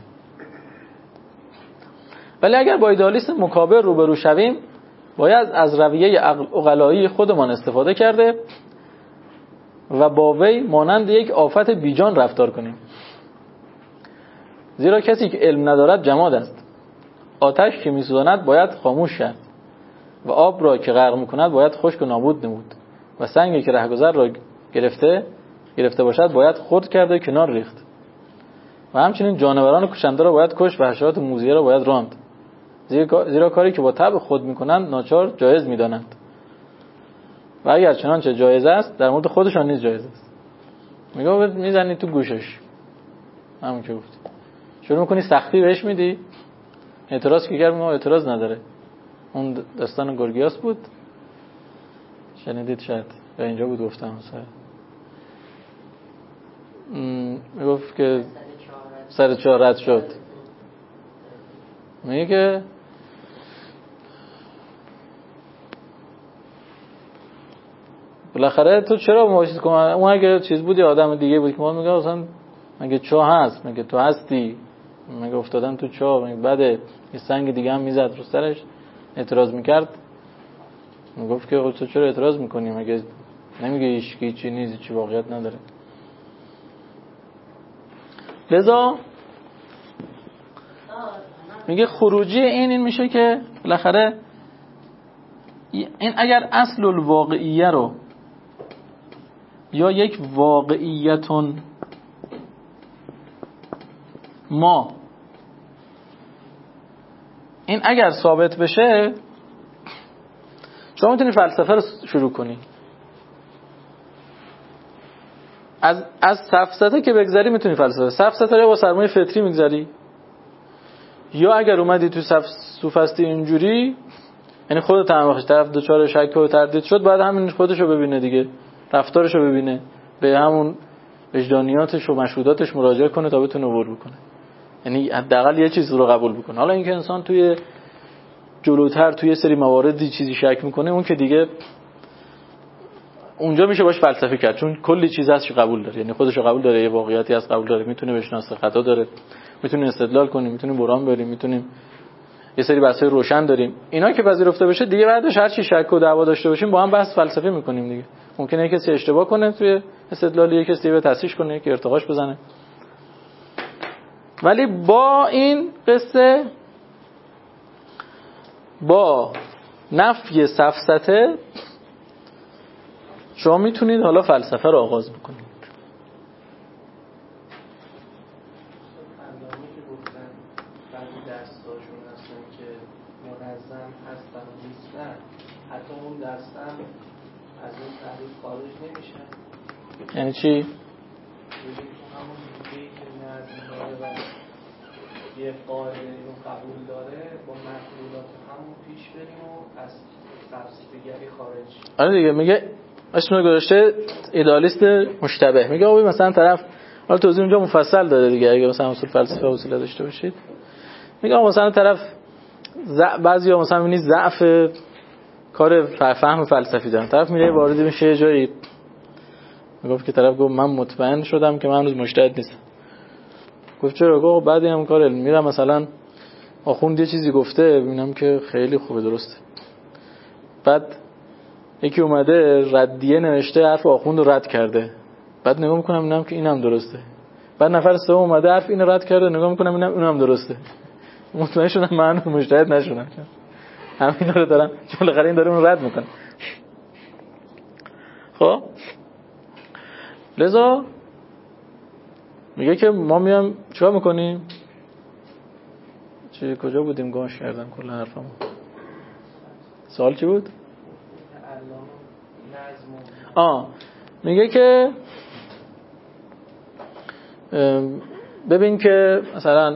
ولی اگر با ایدئالیسم مکابر روبرو شویم باید از رویه عقلایی خودمان استفاده کرده و با وی مانند یک آفت بیجان رفتار کنیم. زیرا کسی که علم ندارد جماد است. آتش که میسوزاند باید خاموش شد و آب را که غرق میکند باید خشک و نابود نمود و سنگی که رهگذر را گرفته باشد باید خرد کرده کنار ریخت و همچنین جانوران کشنده را باید کشت و حشرات موذیه را باید راند. زیرا کاری که با طبع خود میکنند ناچار جایز میدانند و اگر چنانچه جایز است در مورد خودشان نیز جایز است. میگه میزنی تو گوشش، همون که گفتی، شروع میکنی سختی بهش میدی، اعتراض که کرد ما اعتراض نداره. اون داستان گورگیاس بود، شنیدید شاید یا اینجا بود گفتم میگفت که سر 4 رد شد. میگه که بالاخره تو چرا مواجهت کنم؟ اون اگه چیز بودی آدم دیگه بود که ما میگه اصلا مگه چاه هست، مگه تو هستی، مگه افتادن تو چاه، مگه بعد یه سنگ دیگه هم میزد رو سرش، اعتراض میکرد. میگفت که تو چرا اعتراض میکنی، مگه نمیگه هیچکی چی نیست، چی واقعیت نداره. لذا میگه خروجی این میشه که بالاخره این اگر اصل الواقعیه رو یا یک واقعیتون ما این اگر ثابت بشه شما میتونی فلسفه رو شروع کنی. از سفسطه که بگذری میتونی فلسفه سفسطه رو با سرمایه فطری میگذری، یا اگر اومدی تو سوفستی اینجوری یعنی خودت هم وقتی طرف دچار شک و تردید شد بعد همین خودشو ببینه دیگه، رفتارشو ببینه، به همون وجدانیاتش و مشهوداتش مراجعه کنه تا بتونه عبور بکنه، یعنی حداقل یه چیز رو قبول بکنه. حالا اینکه انسان توی جلوتر توی سری مواردی چیزی شک میکنه، اون که دیگه اونجا میشه باش فلسفه کرد، چون کلی چیز هستش قبول داره، یعنی خودش رو قبول داره، یه واقعیتی هست قبول داره، میتونه بشناسه، خطا داره، میتونه استدلال کنیم، میتونیم برام بریم، میتونیم یه سری بحث‌های روشن داریم. اینا که پذیرفته بشه دیگه بعدش هر چی شک و دعوا داشته باشیم با هم بحث فلسفی میکنیم دیگه. ممکنه یه کسی اشتباه کنه توی استدلال، یه کسی به تصحیح کنه، یکی ارتقاش بزنه. ولی با این قصه، با نفی سفسطه، شما میتونید حالا فلسفه رو آغاز بکنید. منظم هستن و نیستن، حتی اون دستم از این تعریف خارج نمیشن. یعنی چی؟ بگیم تو همون دیگه‌ای که نظم داره و یه قاعده اینو قبول داره، با مفعولات همون پیش بریم و از سبسیدگری خارج. آره دیگه، میگه اسمش گذاشته ایدئالیست مشتبه. میگه آقا مثلا طرف، حالا توضیح اونجا مفصل داده دیگه، اگه مثلا اصول فلسفه و اصول داشته باشید، میگه آقا مثلا طرف بعضیا مثلا می‌بینید ضعف کار فهم فلسفی دارن، طرف میره وارد میشه یه جایی، میگفت که طرف گفت من مطمئن شدم که من هنوز مجتهد نیستم. گفت چرا؟ گفت بعد این کار علمی میرم مثلا آخوند یه چیزی گفته ببینم که خیلی خوبه درسته، بعد یکی اومده ردیه نوشته حرف آخوند رو رد کرده، بعد نگاه میکنم ببینم که اینم درسته، بعد نفر سوم اومده حرف اینو رد کرده، نگاه میکنم ببینم اونم درسته، مطمئن شدم من مجتهد نشدم. همین رو دارم، چون بالاخره این داره اون رد میکنه. خب لذا میگه که ما میام چیکار میکنیم؟ کجا بودیم؟ گاش کردم کل حرفمو. سوال چی بود؟ میگه که ببین که مثلا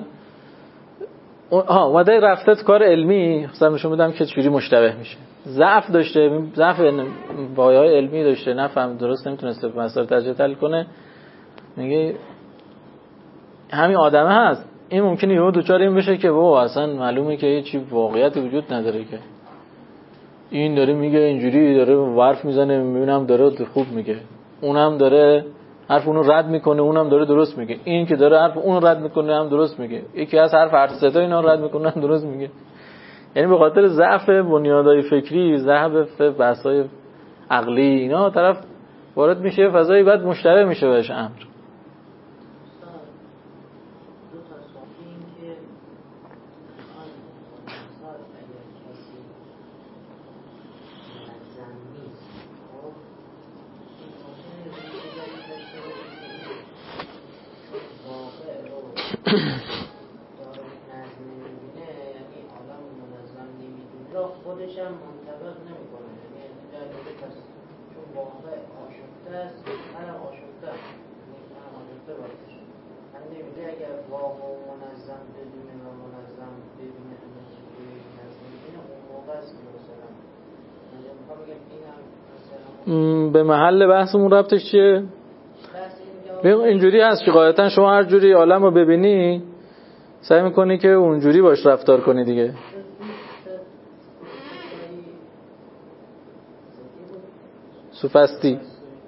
اومده رفته کار علمی، مثلا نشون بدم که چجوری مشتبه میشه. ضعف داشته، ضعف بایه‌های علمی داشته، نفهم درست نمیتونسته مسائل تجزیه تحلیل کنه. میگه همین آدمه هست، این ممکنه یهو دوچار این بشه که بابا اصلا معلومه که هیچ واقعیتی وجود نداره، که این داره میگه اینجوری داره حرف میزنه، میبینم داره خوب میگه، اونم داره حرف اونو رد میکنه، اونم داره درست میگه، این که داره حرف اونو رد میکنه هم درست میگه، یکی از حرف هر سه تا اینا رد میکنه هم درست میگه. یعنی به خاطر ضعف بنیادهای فکری، ضعف بحث‌های عقلی، اینا طرف وارد میشه فضایی، بعد مشتبه میشه بهش امر. خودش هم منطبق نمی‌کنه، یعنی در واقع پس چون واقع آشفته است، منم آشفته است، منم آشفته باشه. من نمی‌گه اگر واقع و منظم بدونه و منظم بدونه نظم بدونه، اون موقع است که مثلا من می‌خوام بگم اینم مثلا به محل بحثمون ربطش چیه؟ اینجوری هست که قاعدتا شما هر جوری عالم رو ببینی سعی می‌کنی که اونجوری باش رفتار کنی دیگه. سوفستی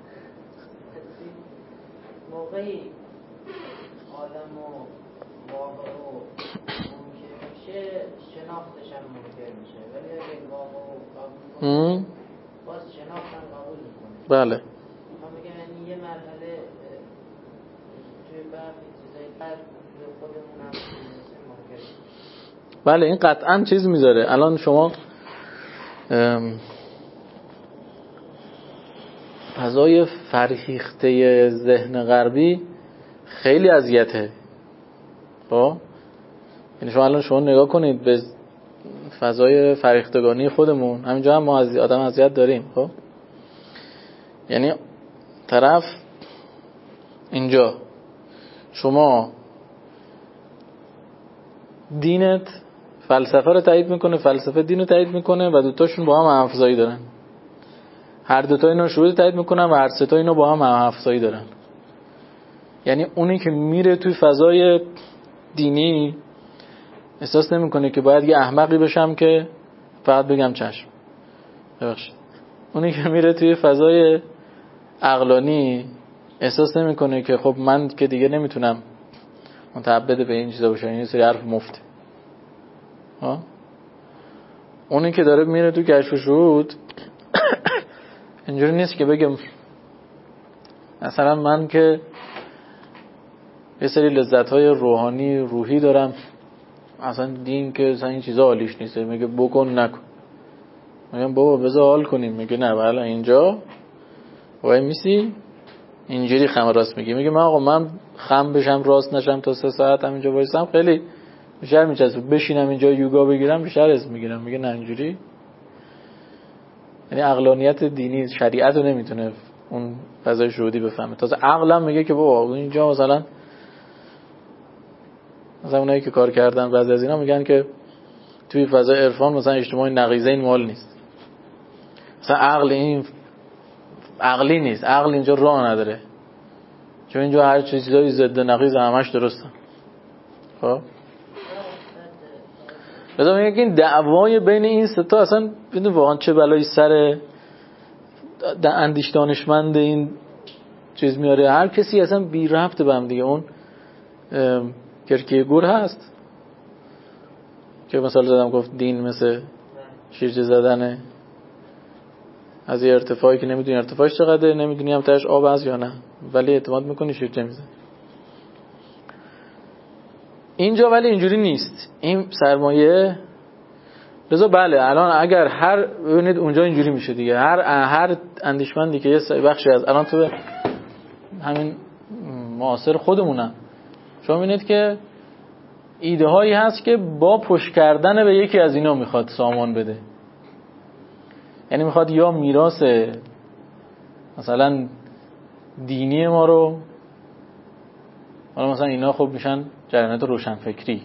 موقعی آدم و واقع و ممکن میشه، شناختش هم ممکن میشه، ولی اگه واقع و قبول کنه باز شناخت هم قبول میکنه. بله، من میگم یعنی یه مرحله توی برخی چیزایی قرد توی خودمون هم ممکن. بله این قطعا چیز میذاره. الان شما فضای فرهیخته ذهن غربی خیلی اذیته. خب یعنی شما الان نگاه کنید به فضای فرهیختگانی خودمون، همینجا هم ما از آدم اذیت داریم. خب یعنی طرف اینجا شما دینت فلسفه رو تایید میکنه، فلسفه دین رو تایید میکنه و دوتاشون با هم هم‌افزایی دارن. هر دوتا اینا شروط تایید میکنن و هر سه تا اینا با هم هم‌افزایی دارن. یعنی اونی که میره توی فضای دینی احساس نمیکنه که باید یه احمقی بشم که فقط بگم چشم. ببخشید. اونی که میره توی فضای عقلانی احساس نمیکنه که خب من که دیگه نمیتونم متعبد به این چیزا باشم، این سری حرف مفته. اونی که داره میره تو کشف و شهود اینجوری نیست که بگم مثلا من که یه سری لذت‌های روحانی روحی دارم، اصلا دین که اصلا این چیزا حالیش نیست، میگه بکن نکن. میگم بابا بذار حال کنیم. میگه نه والا اینجا وای میسی اینجوری خم راست میگه من آقا من خم بشم راست نشم تا 3 ساعت همینجا وایسم خیلی بیشتر میچسبه، بشینم اینجا یوگا بگیرم بیشتر از میگیرم. میگه نه اینجوری. یعنی عقلانیت دینی شریعت رو نمیتونه اون فضای شهودی بفهمه. تازه عقلم میگه که بابا اینجا مثلا اونایی که کار کردن بعضی از اینا میگن که توی فضای عرفان مثلا اجتماع نقیضین مال نیست. مثلا عقل این عقلی نیست، عقل اینجا راه نداره، چون اینجا هر چیزایی ضد نقیض همش درسته. خب بذار میگه که این دعوای بین این سه تا اصلا ببین واقعا چه بلایی سر اندیش دانشمند این چیز میاره. هر کسی اصلا بی ربط به هم دیگه. اون کرکیگور هست که مثلا زدم گفت دین مثل شیرجه زدنه، از یه ارتفاعی که نمیدونی ارتفاعش چقدره، نمیدونی هم تاش آب هست یا نه، ولی اعتماد میکنی شیرجه میزنی. اینجا ولی اینجوری نیست. این سرمایه لذا بله الان اگر هر ببینید اونجا اینجوری میشه دیگه، هر اندیشمندی که یه بخشی از الان تو همین معاصر خودمونم شما میبینید که ایده هایی هست که با پشت کردن به یکی از اینا میخواد سامان بده. یعنی میخواد یا میراث مثلا دینی ما رو، حالا مثلا اینا خب میشن جریانات روشنفکری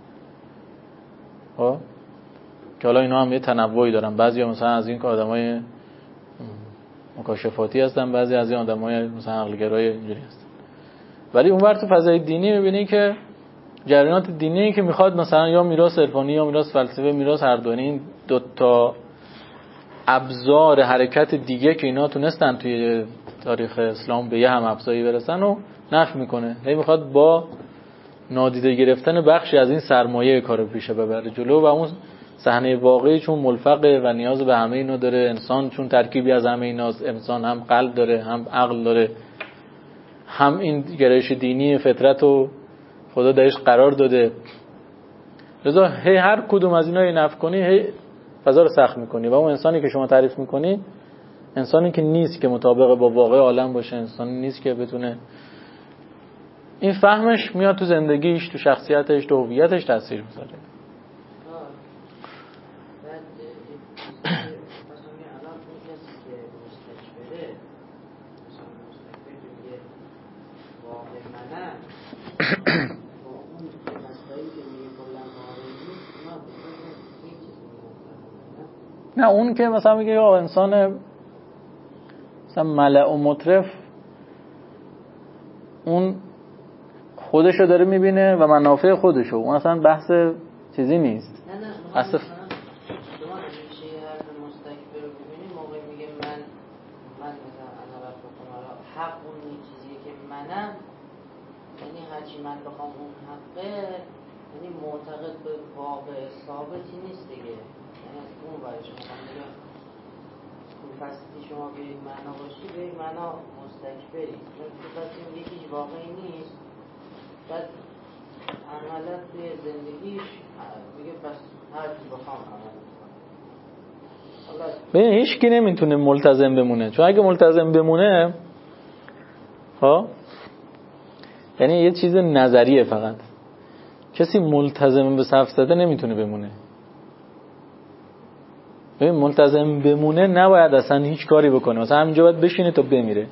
که حالا اینا هم یه تنوعی دارن. بعضیا مثلا از این که آدمای مکاشفاتی هستن، بعضی از این آدمای مثلا عقلگرای اینجوری هستن. ولی اونور تو فضای دینی میبینی که جریانات دینی که میخواد مثلا یا میراث عرفانی یا میراث فلسفه، میراث هر دو، این دو تا ابزار حرکت دیگه که اینا تونستن توی تاریخ اسلام به یه هم ابزاری برسن و نفی میکنه. هی میخواد با نادیده گرفتن بخشی از این سرمایه کارو پیش ببره جلو و اون صحنه واقعی چون ملفقه و نیاز به همه اینا داره. انسان چون ترکیبی از همه ایناست، انسان هم قلب داره هم عقل داره، هم این گرایش دینی فطرت و خدا درش قرار داده. لذا هی هر کدوم از اینا نفی کنی هی فضا رو سخت میکنی و اون انسانی که شما تعریف میکنی انسانی که نیست که مطابق با واقع عالم باشه، انسانی نیست که بتونه این فهمش میاد تو زندگیش، تو شخصیتش، تو هویتش تاثیر میذاره. نه اون که مثلا میگه یا انسان مثلا ملأ و مطرف اون خودشو داره میبینه و منافع خودشو، اون اصلا بحث چیزی نیست. نه شما همیشه یه حرف مستکبر رو ببینید موقع میگه من مثلا انا ربکم حق اون چیزیه که منم، یعنی هرچی من بخوام اون حقه، یعنی معتقد به واقع ثابتی نیست دیگه. یعنی از اون برای شما میگه اون فصلی شما به یک معنا باشی به یک معنا مستکبری، چون تو فصلی میگه هیچ واقعی نیست، بعد عملا توی زندگیش میگه پس هر چی بخوام عمل میکنم. ببین هیچ کی نمیتونه ملتزم بمونه، چون اگه ملتزم بمونه یعنی یه چیز نظریه، فقط کسی ملتزم به صف زده نمیتونه بمونه. ببین ملتزم بمونه نباید اصلا هیچ کاری بکنه، مثلا همینجا باید بشینه تا بمیره.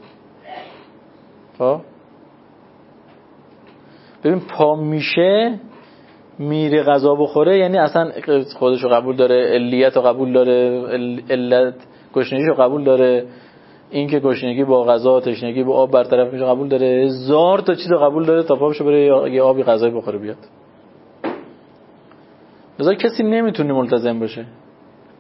ببین پا میشه میره غذا بخوره، یعنی اصلا خودشو قبول داره، علیت رو قبول داره، علت گشنگیشو قبول داره، این که گشنگی با غذا، تشنگی با آب برطرف میشه قبول داره، هزار تا چیزو قبول داره تا پا بشه بره یه آبی غذایی بخوره بیاد. لذا کسی نمیتونه ملتزم باشه.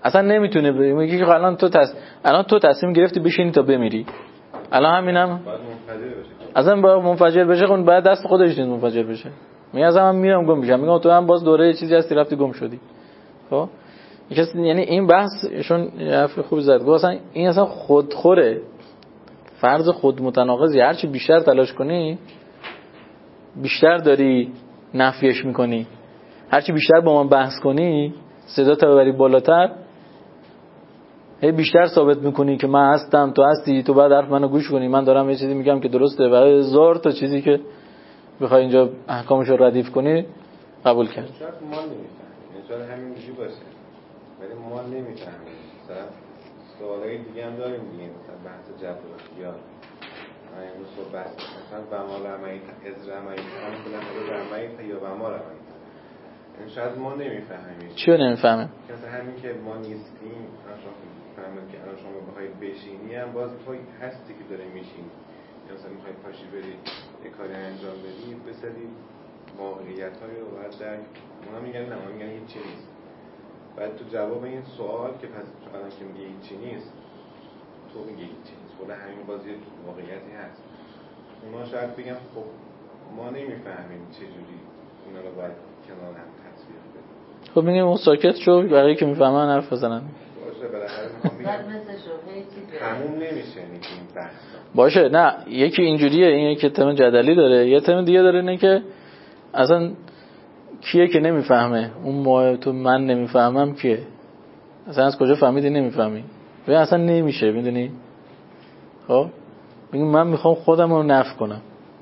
اصلا نمیتونه میگه که الان تو تصمیم گرفتی بشینی تا بمیری، الان همینم باید منفجر بشه. اصلا باید منفجر بشه، اون بعد دست خودش نیست منفجر بشه. میگه اصلا من میرم گم میشم. میگم تو هم باز دوره چیزی هستی رفتی گم شدی. خب یعنی این بحثشون حرف خوب زد. گفت اصلا این اصلا خودخوره، فرض خود متناقضی. هرچی بیشتر تلاش کنی بیشتر داری نفیش میکنی، هرچی بیشتر با من بحث کنی صدا تا ببری بالاتر هی بیشتر ثابت میکنی که من هستم تو هستی، تو بعد حرف منو گوش کنی، من دارم یه چیزی میگم که درسته، برای هزار تا چیزی که بخوای اینجا احکامش رو ردیف کنی قبول کرد. شاید ما نمیفهمیم، شاید همینجوری باشه ولی ما نمیفهمیم. مثلا سوالای دیگه هم داریم دیگه، مثلا بحث جبر و اختیار من امروز صحبت مثلا ومال عملی از رمایی هم کلا رمایی یا ومال عملی، این شاید ما نمیفهمیم. چیو نمیفهمیم؟ مثلا همین که ما نیستیم، شما فهمید که الان شما بخوای بشینی هم باز توی هستی که داره میشینی، مثلا میخوای پاشی بری یه کاری انجام بدی بسری واقعیت‌های رو باید درک. اونا میگن نه، اونا میگن هیچی نیست. بعد تو جواب این سوال که پس الان که میگه هیچی نیست، تو میگه هیچی نیست، ولی همین باز یه واقعیتی هست. اونا شاید بگن خب ما نمیفهمیم چجوری اینا رو باید کنار هم تصویر بدیم. خب میگیم اون ساکت شو، بقیه که میفهمن حرف بزنن. باشه بالاخره میخوام بگم تموم نمیشه این بحث. باشه نه یکی اینجوریه، این یکی تم جدلی داره، یه تم دیگه داره اینه که اصلا کیه که نمیفهمه، اون ما تو من نمیفهمم کیه، اصلا از کجا فهمیدی نمیفهمی؟ ببین اصلا نمیشه، میدونی؟ خب میگم من میخوام خودم رو نفی کنم،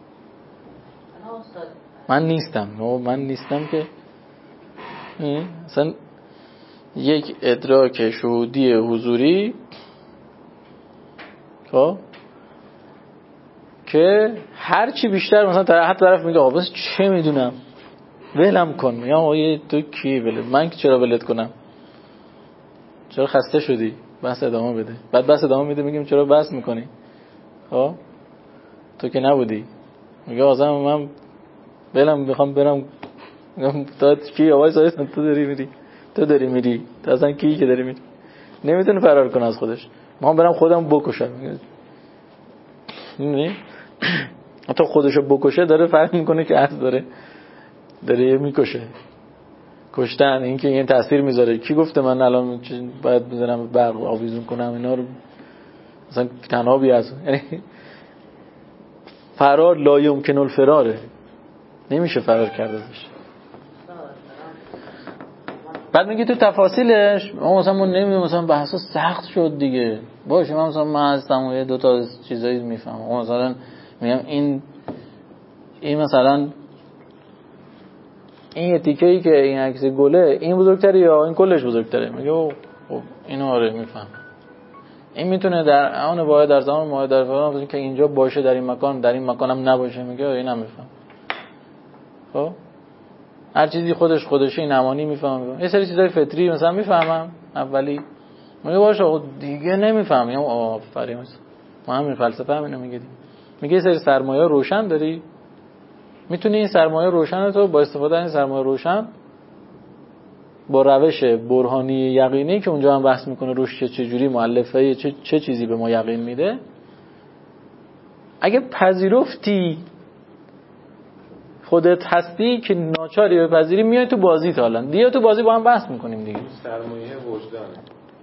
من نیستم که اصلا یک ادراک شهودی حضوری خب که هر چی بیشتر مثلا حتی طرف میگه آقا بس چه میدونم ولم کن، میگم آقا تو کی ولت، من که چرا ولت کنم، چرا خسته شدی بس ادامه بده، بعد بس ادامه میده میگیم چرا بس میکنی، خب تو که نبودی، میگه آقا من ولم میخوام برم، میگم تو کی آقای سایستان تو داری میری تو اصلا کی که داری میری، نمیتونه فرار کنه از خودش، من برم خودم بکشم، میدونی؟ حتی خودشو بکشه داره فرق میکنه که عرض داره میکشه. کشتن این که این تاثیر میذاره، کی گفته من الان باید بذارم برق آویزون کنم اینا رو، مثلا تنابی از یعنی فرار لا یمکن الفراره، نمیشه فرار کرد ازش. بعد میگه تو تفاصیلش مثلا ما نمیدونم، مثلا بحثا سخت شد دیگه، باشه من مثلا من هستم و یه دو تا چیزایی میفهمم، مثلا میگم این مثلا این تیکه‌ای که این عکس گله این بزرگتره یا این کلش بزرگتره، میگه خب اینو آره میفهم، این میتونه در آن واحد در زمان واحد در فلان که اینجا باشه در این مکانم نباشه، میگه اینم میفهم. خب هر چیزی خودشه این امانی میفهمم، یه سری چیزای فطری مثلا میفهمم اولی، میگه باشه دیگه نمیفهمم، آفرین ما همین فلسفه همینو میگیم، میگه یه سری سرمایه روشن داری، میتونی این سرمایه روشن تو با استفاده از این سرمایه روشن با روش برهانی یقینی که اونجا هم بحث میکنه روش چجوری مؤلفه چه چیزی به ما یقین میده، اگه پذیرفتی خودت هستی که ناچاری بپذیری میای تو بازی، تا الان دیگه تو بازی با هم بحث میکنیم دیگه، سرمایه وجدانه،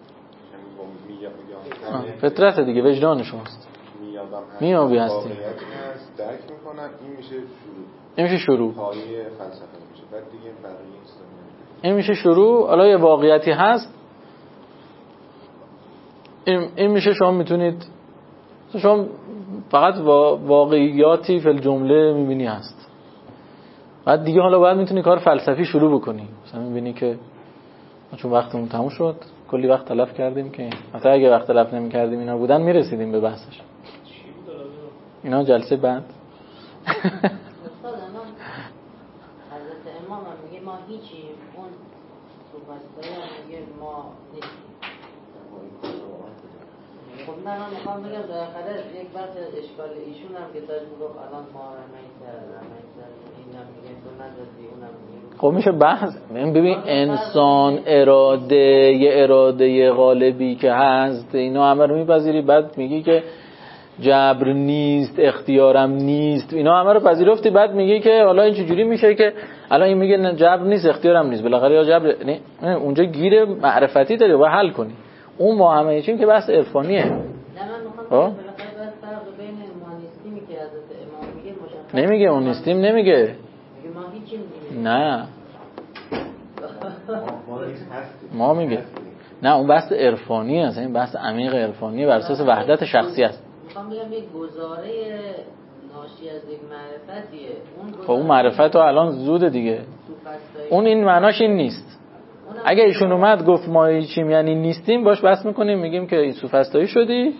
فطرت دیگه، وجدان شماست، میابی هستی درک میکنم، این میشه شروع پایه فلسفه میشه، بعد دیگه بقیه این میشه شروع. حالا یه واقعیتی هست، این میشه شما میتونید شما فقط واقعیاتی فی الجمله میبینی هست، بعد دیگه حالا باید میتونی کار فلسفی شروع بکنی، مثلا میبینی که چون وقتمون تموم شد کلی وقت تلف کردیم که مثلا اگه وقت تلف نمی‌کردیم اینا بودن میرسیدیم به بحثش. اینا جلسه بعد حضرت امام میگه ما هیچی، اون صحبت میگه ما نیستیم، خب من میخوام بگم داخل یک بحث اشکال ایشون هم که داشت میگفت الان ما رمین اینم میگه تو ندادی اونم میگه. خب میشه بحث ببین انسان اراده غالبی که هست اینا همه رو میپذیری، بعد میگی که جبر نیست اختیارم نیست، اینا همه رو پذیرفتی، بعد میگی که حالا این چجوری میشه که الان این میگه نه جبر نیست اختیارم نیست، بالاخره یا جبر نه، اونجا گیر معرفتی داری و حل کنی. اون با همه چیم که بحث عرفانیه. نه من میخوام بالاخره بس فرق بین مانیستیمی که حضرت امام میگه مشخص نمیگه اون نیستیم، نمیگه میگه ما هیچیم میگه نه ما میگه نه، اون بحث عرفانی است، این بحث عمیق عرفانی بر اساس وحدت شخصی است. میخوام بگم یک گزاره ناشی از یک معرفتیه. خب اون معرفت رو الان زوده دیگه، اون این معناش این نیست. اگه ایشون اومد گفت ما هیچیم یعنی نیستیم، باش بحث میکنیم، میگیم که سوفسطایی شدی.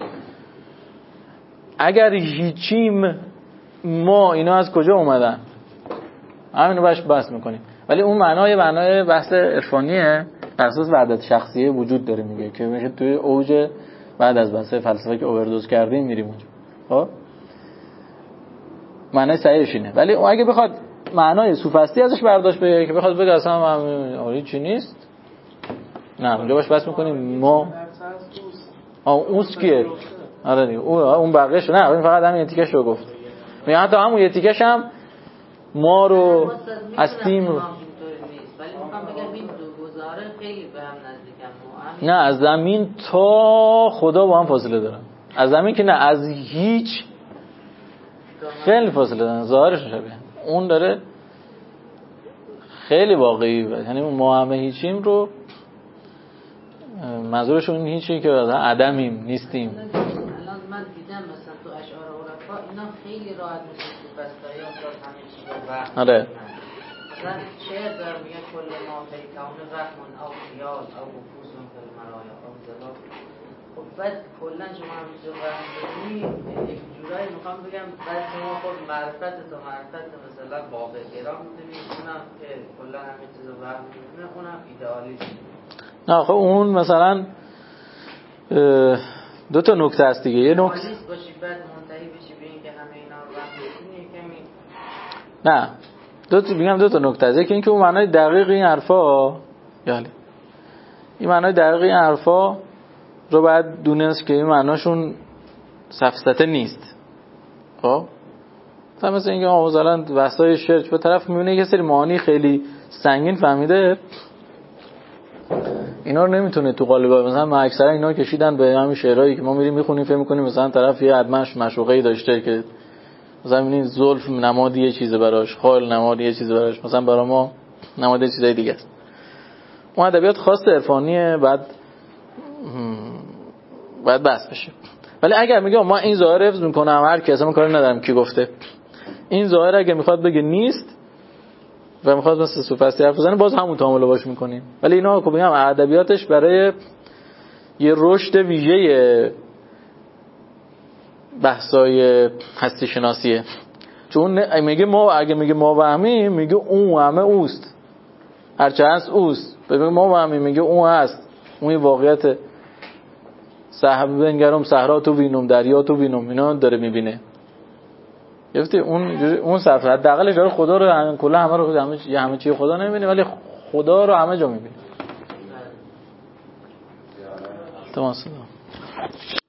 اگر هیچیم ما اینا از کجا اومدن، همینو باش بحث میکنیم. ولی اون معنای بحث عرفانیه، بر اساس وحدت شخصیه وجود داره، میگه که میشه توی اوج بعد از بحث فلسفه که اووردوز کردیم میریم اونجا. خب معنای صحیحش اینه. ولی اگه بخواد معنای سوفسطی ازش برداشت بگه که بخواد بگه اصلا آره چی نیست، نه اونجا باش بحث میکنیم. ما اوست کیه؟ آره دیگه اون بقیه‌شو نه، این فقط همین تیکش رو گفت. میگه حتی همون یه تیکش هم ما رو هستیم رو. ولی میخوام بگم این دو گزاره خیلی به هم نزدیکن. نه از زمین تا خدا با هم فاصله دارن. از زمین که نه، از هیچ خیلی فاصله دارن، ظاهرش شبیه. اون داره خیلی واقعی، یعنی ما همه هیچیم رو منظورشون هیچی که مثلا عدمیم نیستیم. الان من دیدم مثلا تو اشعار عرفا اینا خیلی راحت میشه سوفسطایی افتاد همه چیزا وهم. آره مثلا شعر داره میگه کل ما فی کون رحم او خیال او نفوس فی المرایا او ظلال. خب بعد کلا شما هم چیزا وهم ببینی یک جورایی میخوام بگم بعد شما خود معرفت مثلا واقع گرام میدونی، اونم که کلا همه چیزا وهم میدونه، اونم ایدئالیسم. نه خب اون مثلا دو تا نکته است دیگه. یه نکته باشی بعد منتهی بشی به این که همه اینا رو وهم بکنی کمی. نه دو تا نکته است. یکی این که اون معنای دقیق این حرفا، یعنی این معنای دقیق این حرفا رو باید دونست که این معناشون سفسطه نیست. خب مثلا اینکه مثلا وسای شرک به طرف میبینه یه سری معانی خیلی سنگین فهمیده، اینا رو نمیتونه تو قالب مثلا ما اکثرا اینا کشیدن به همین شعرهایی که ما میریم میخونیم فهم میکنیم مثلا طرف یه ادمش مشوقه‌ای داشته که مثلا میبینید زلف نمادی یه چیزه براش، خال نمادی یه چیزه براش، مثلا برای ما نماد یه چیزای دیگه است. اون ادبیات خاص عرفانیه، بعد بس بشه. ولی اگر میگم ما این ظاهر حفظ میکنم، هر کی اصلا کاری ندارم کی گفته، این ظاهر اگه میخواد بگه نیست و میخواد مثل سوفسطایی حرف بزنه، باز همون تعامل باش میکنیم. ولی اینا خب میگم ادبیاتش برای یه رشد ویژه بحثای هستی شناسیه. چون میگه ما، اگه میگه ما و همین، میگه اون همه اوست، هرچه هست اوست. ببین ما و همین میگه اون هست، اون واقعیت صحب بنگرم صحرا تو بینم دریا تو بینم، اینا داره میبینه. گفتی اون صفحه حداقلش داره خدا رو کلا همه رو همه چی خدا نمیبینه، ولی خدا رو همه جا میبینه. تمام.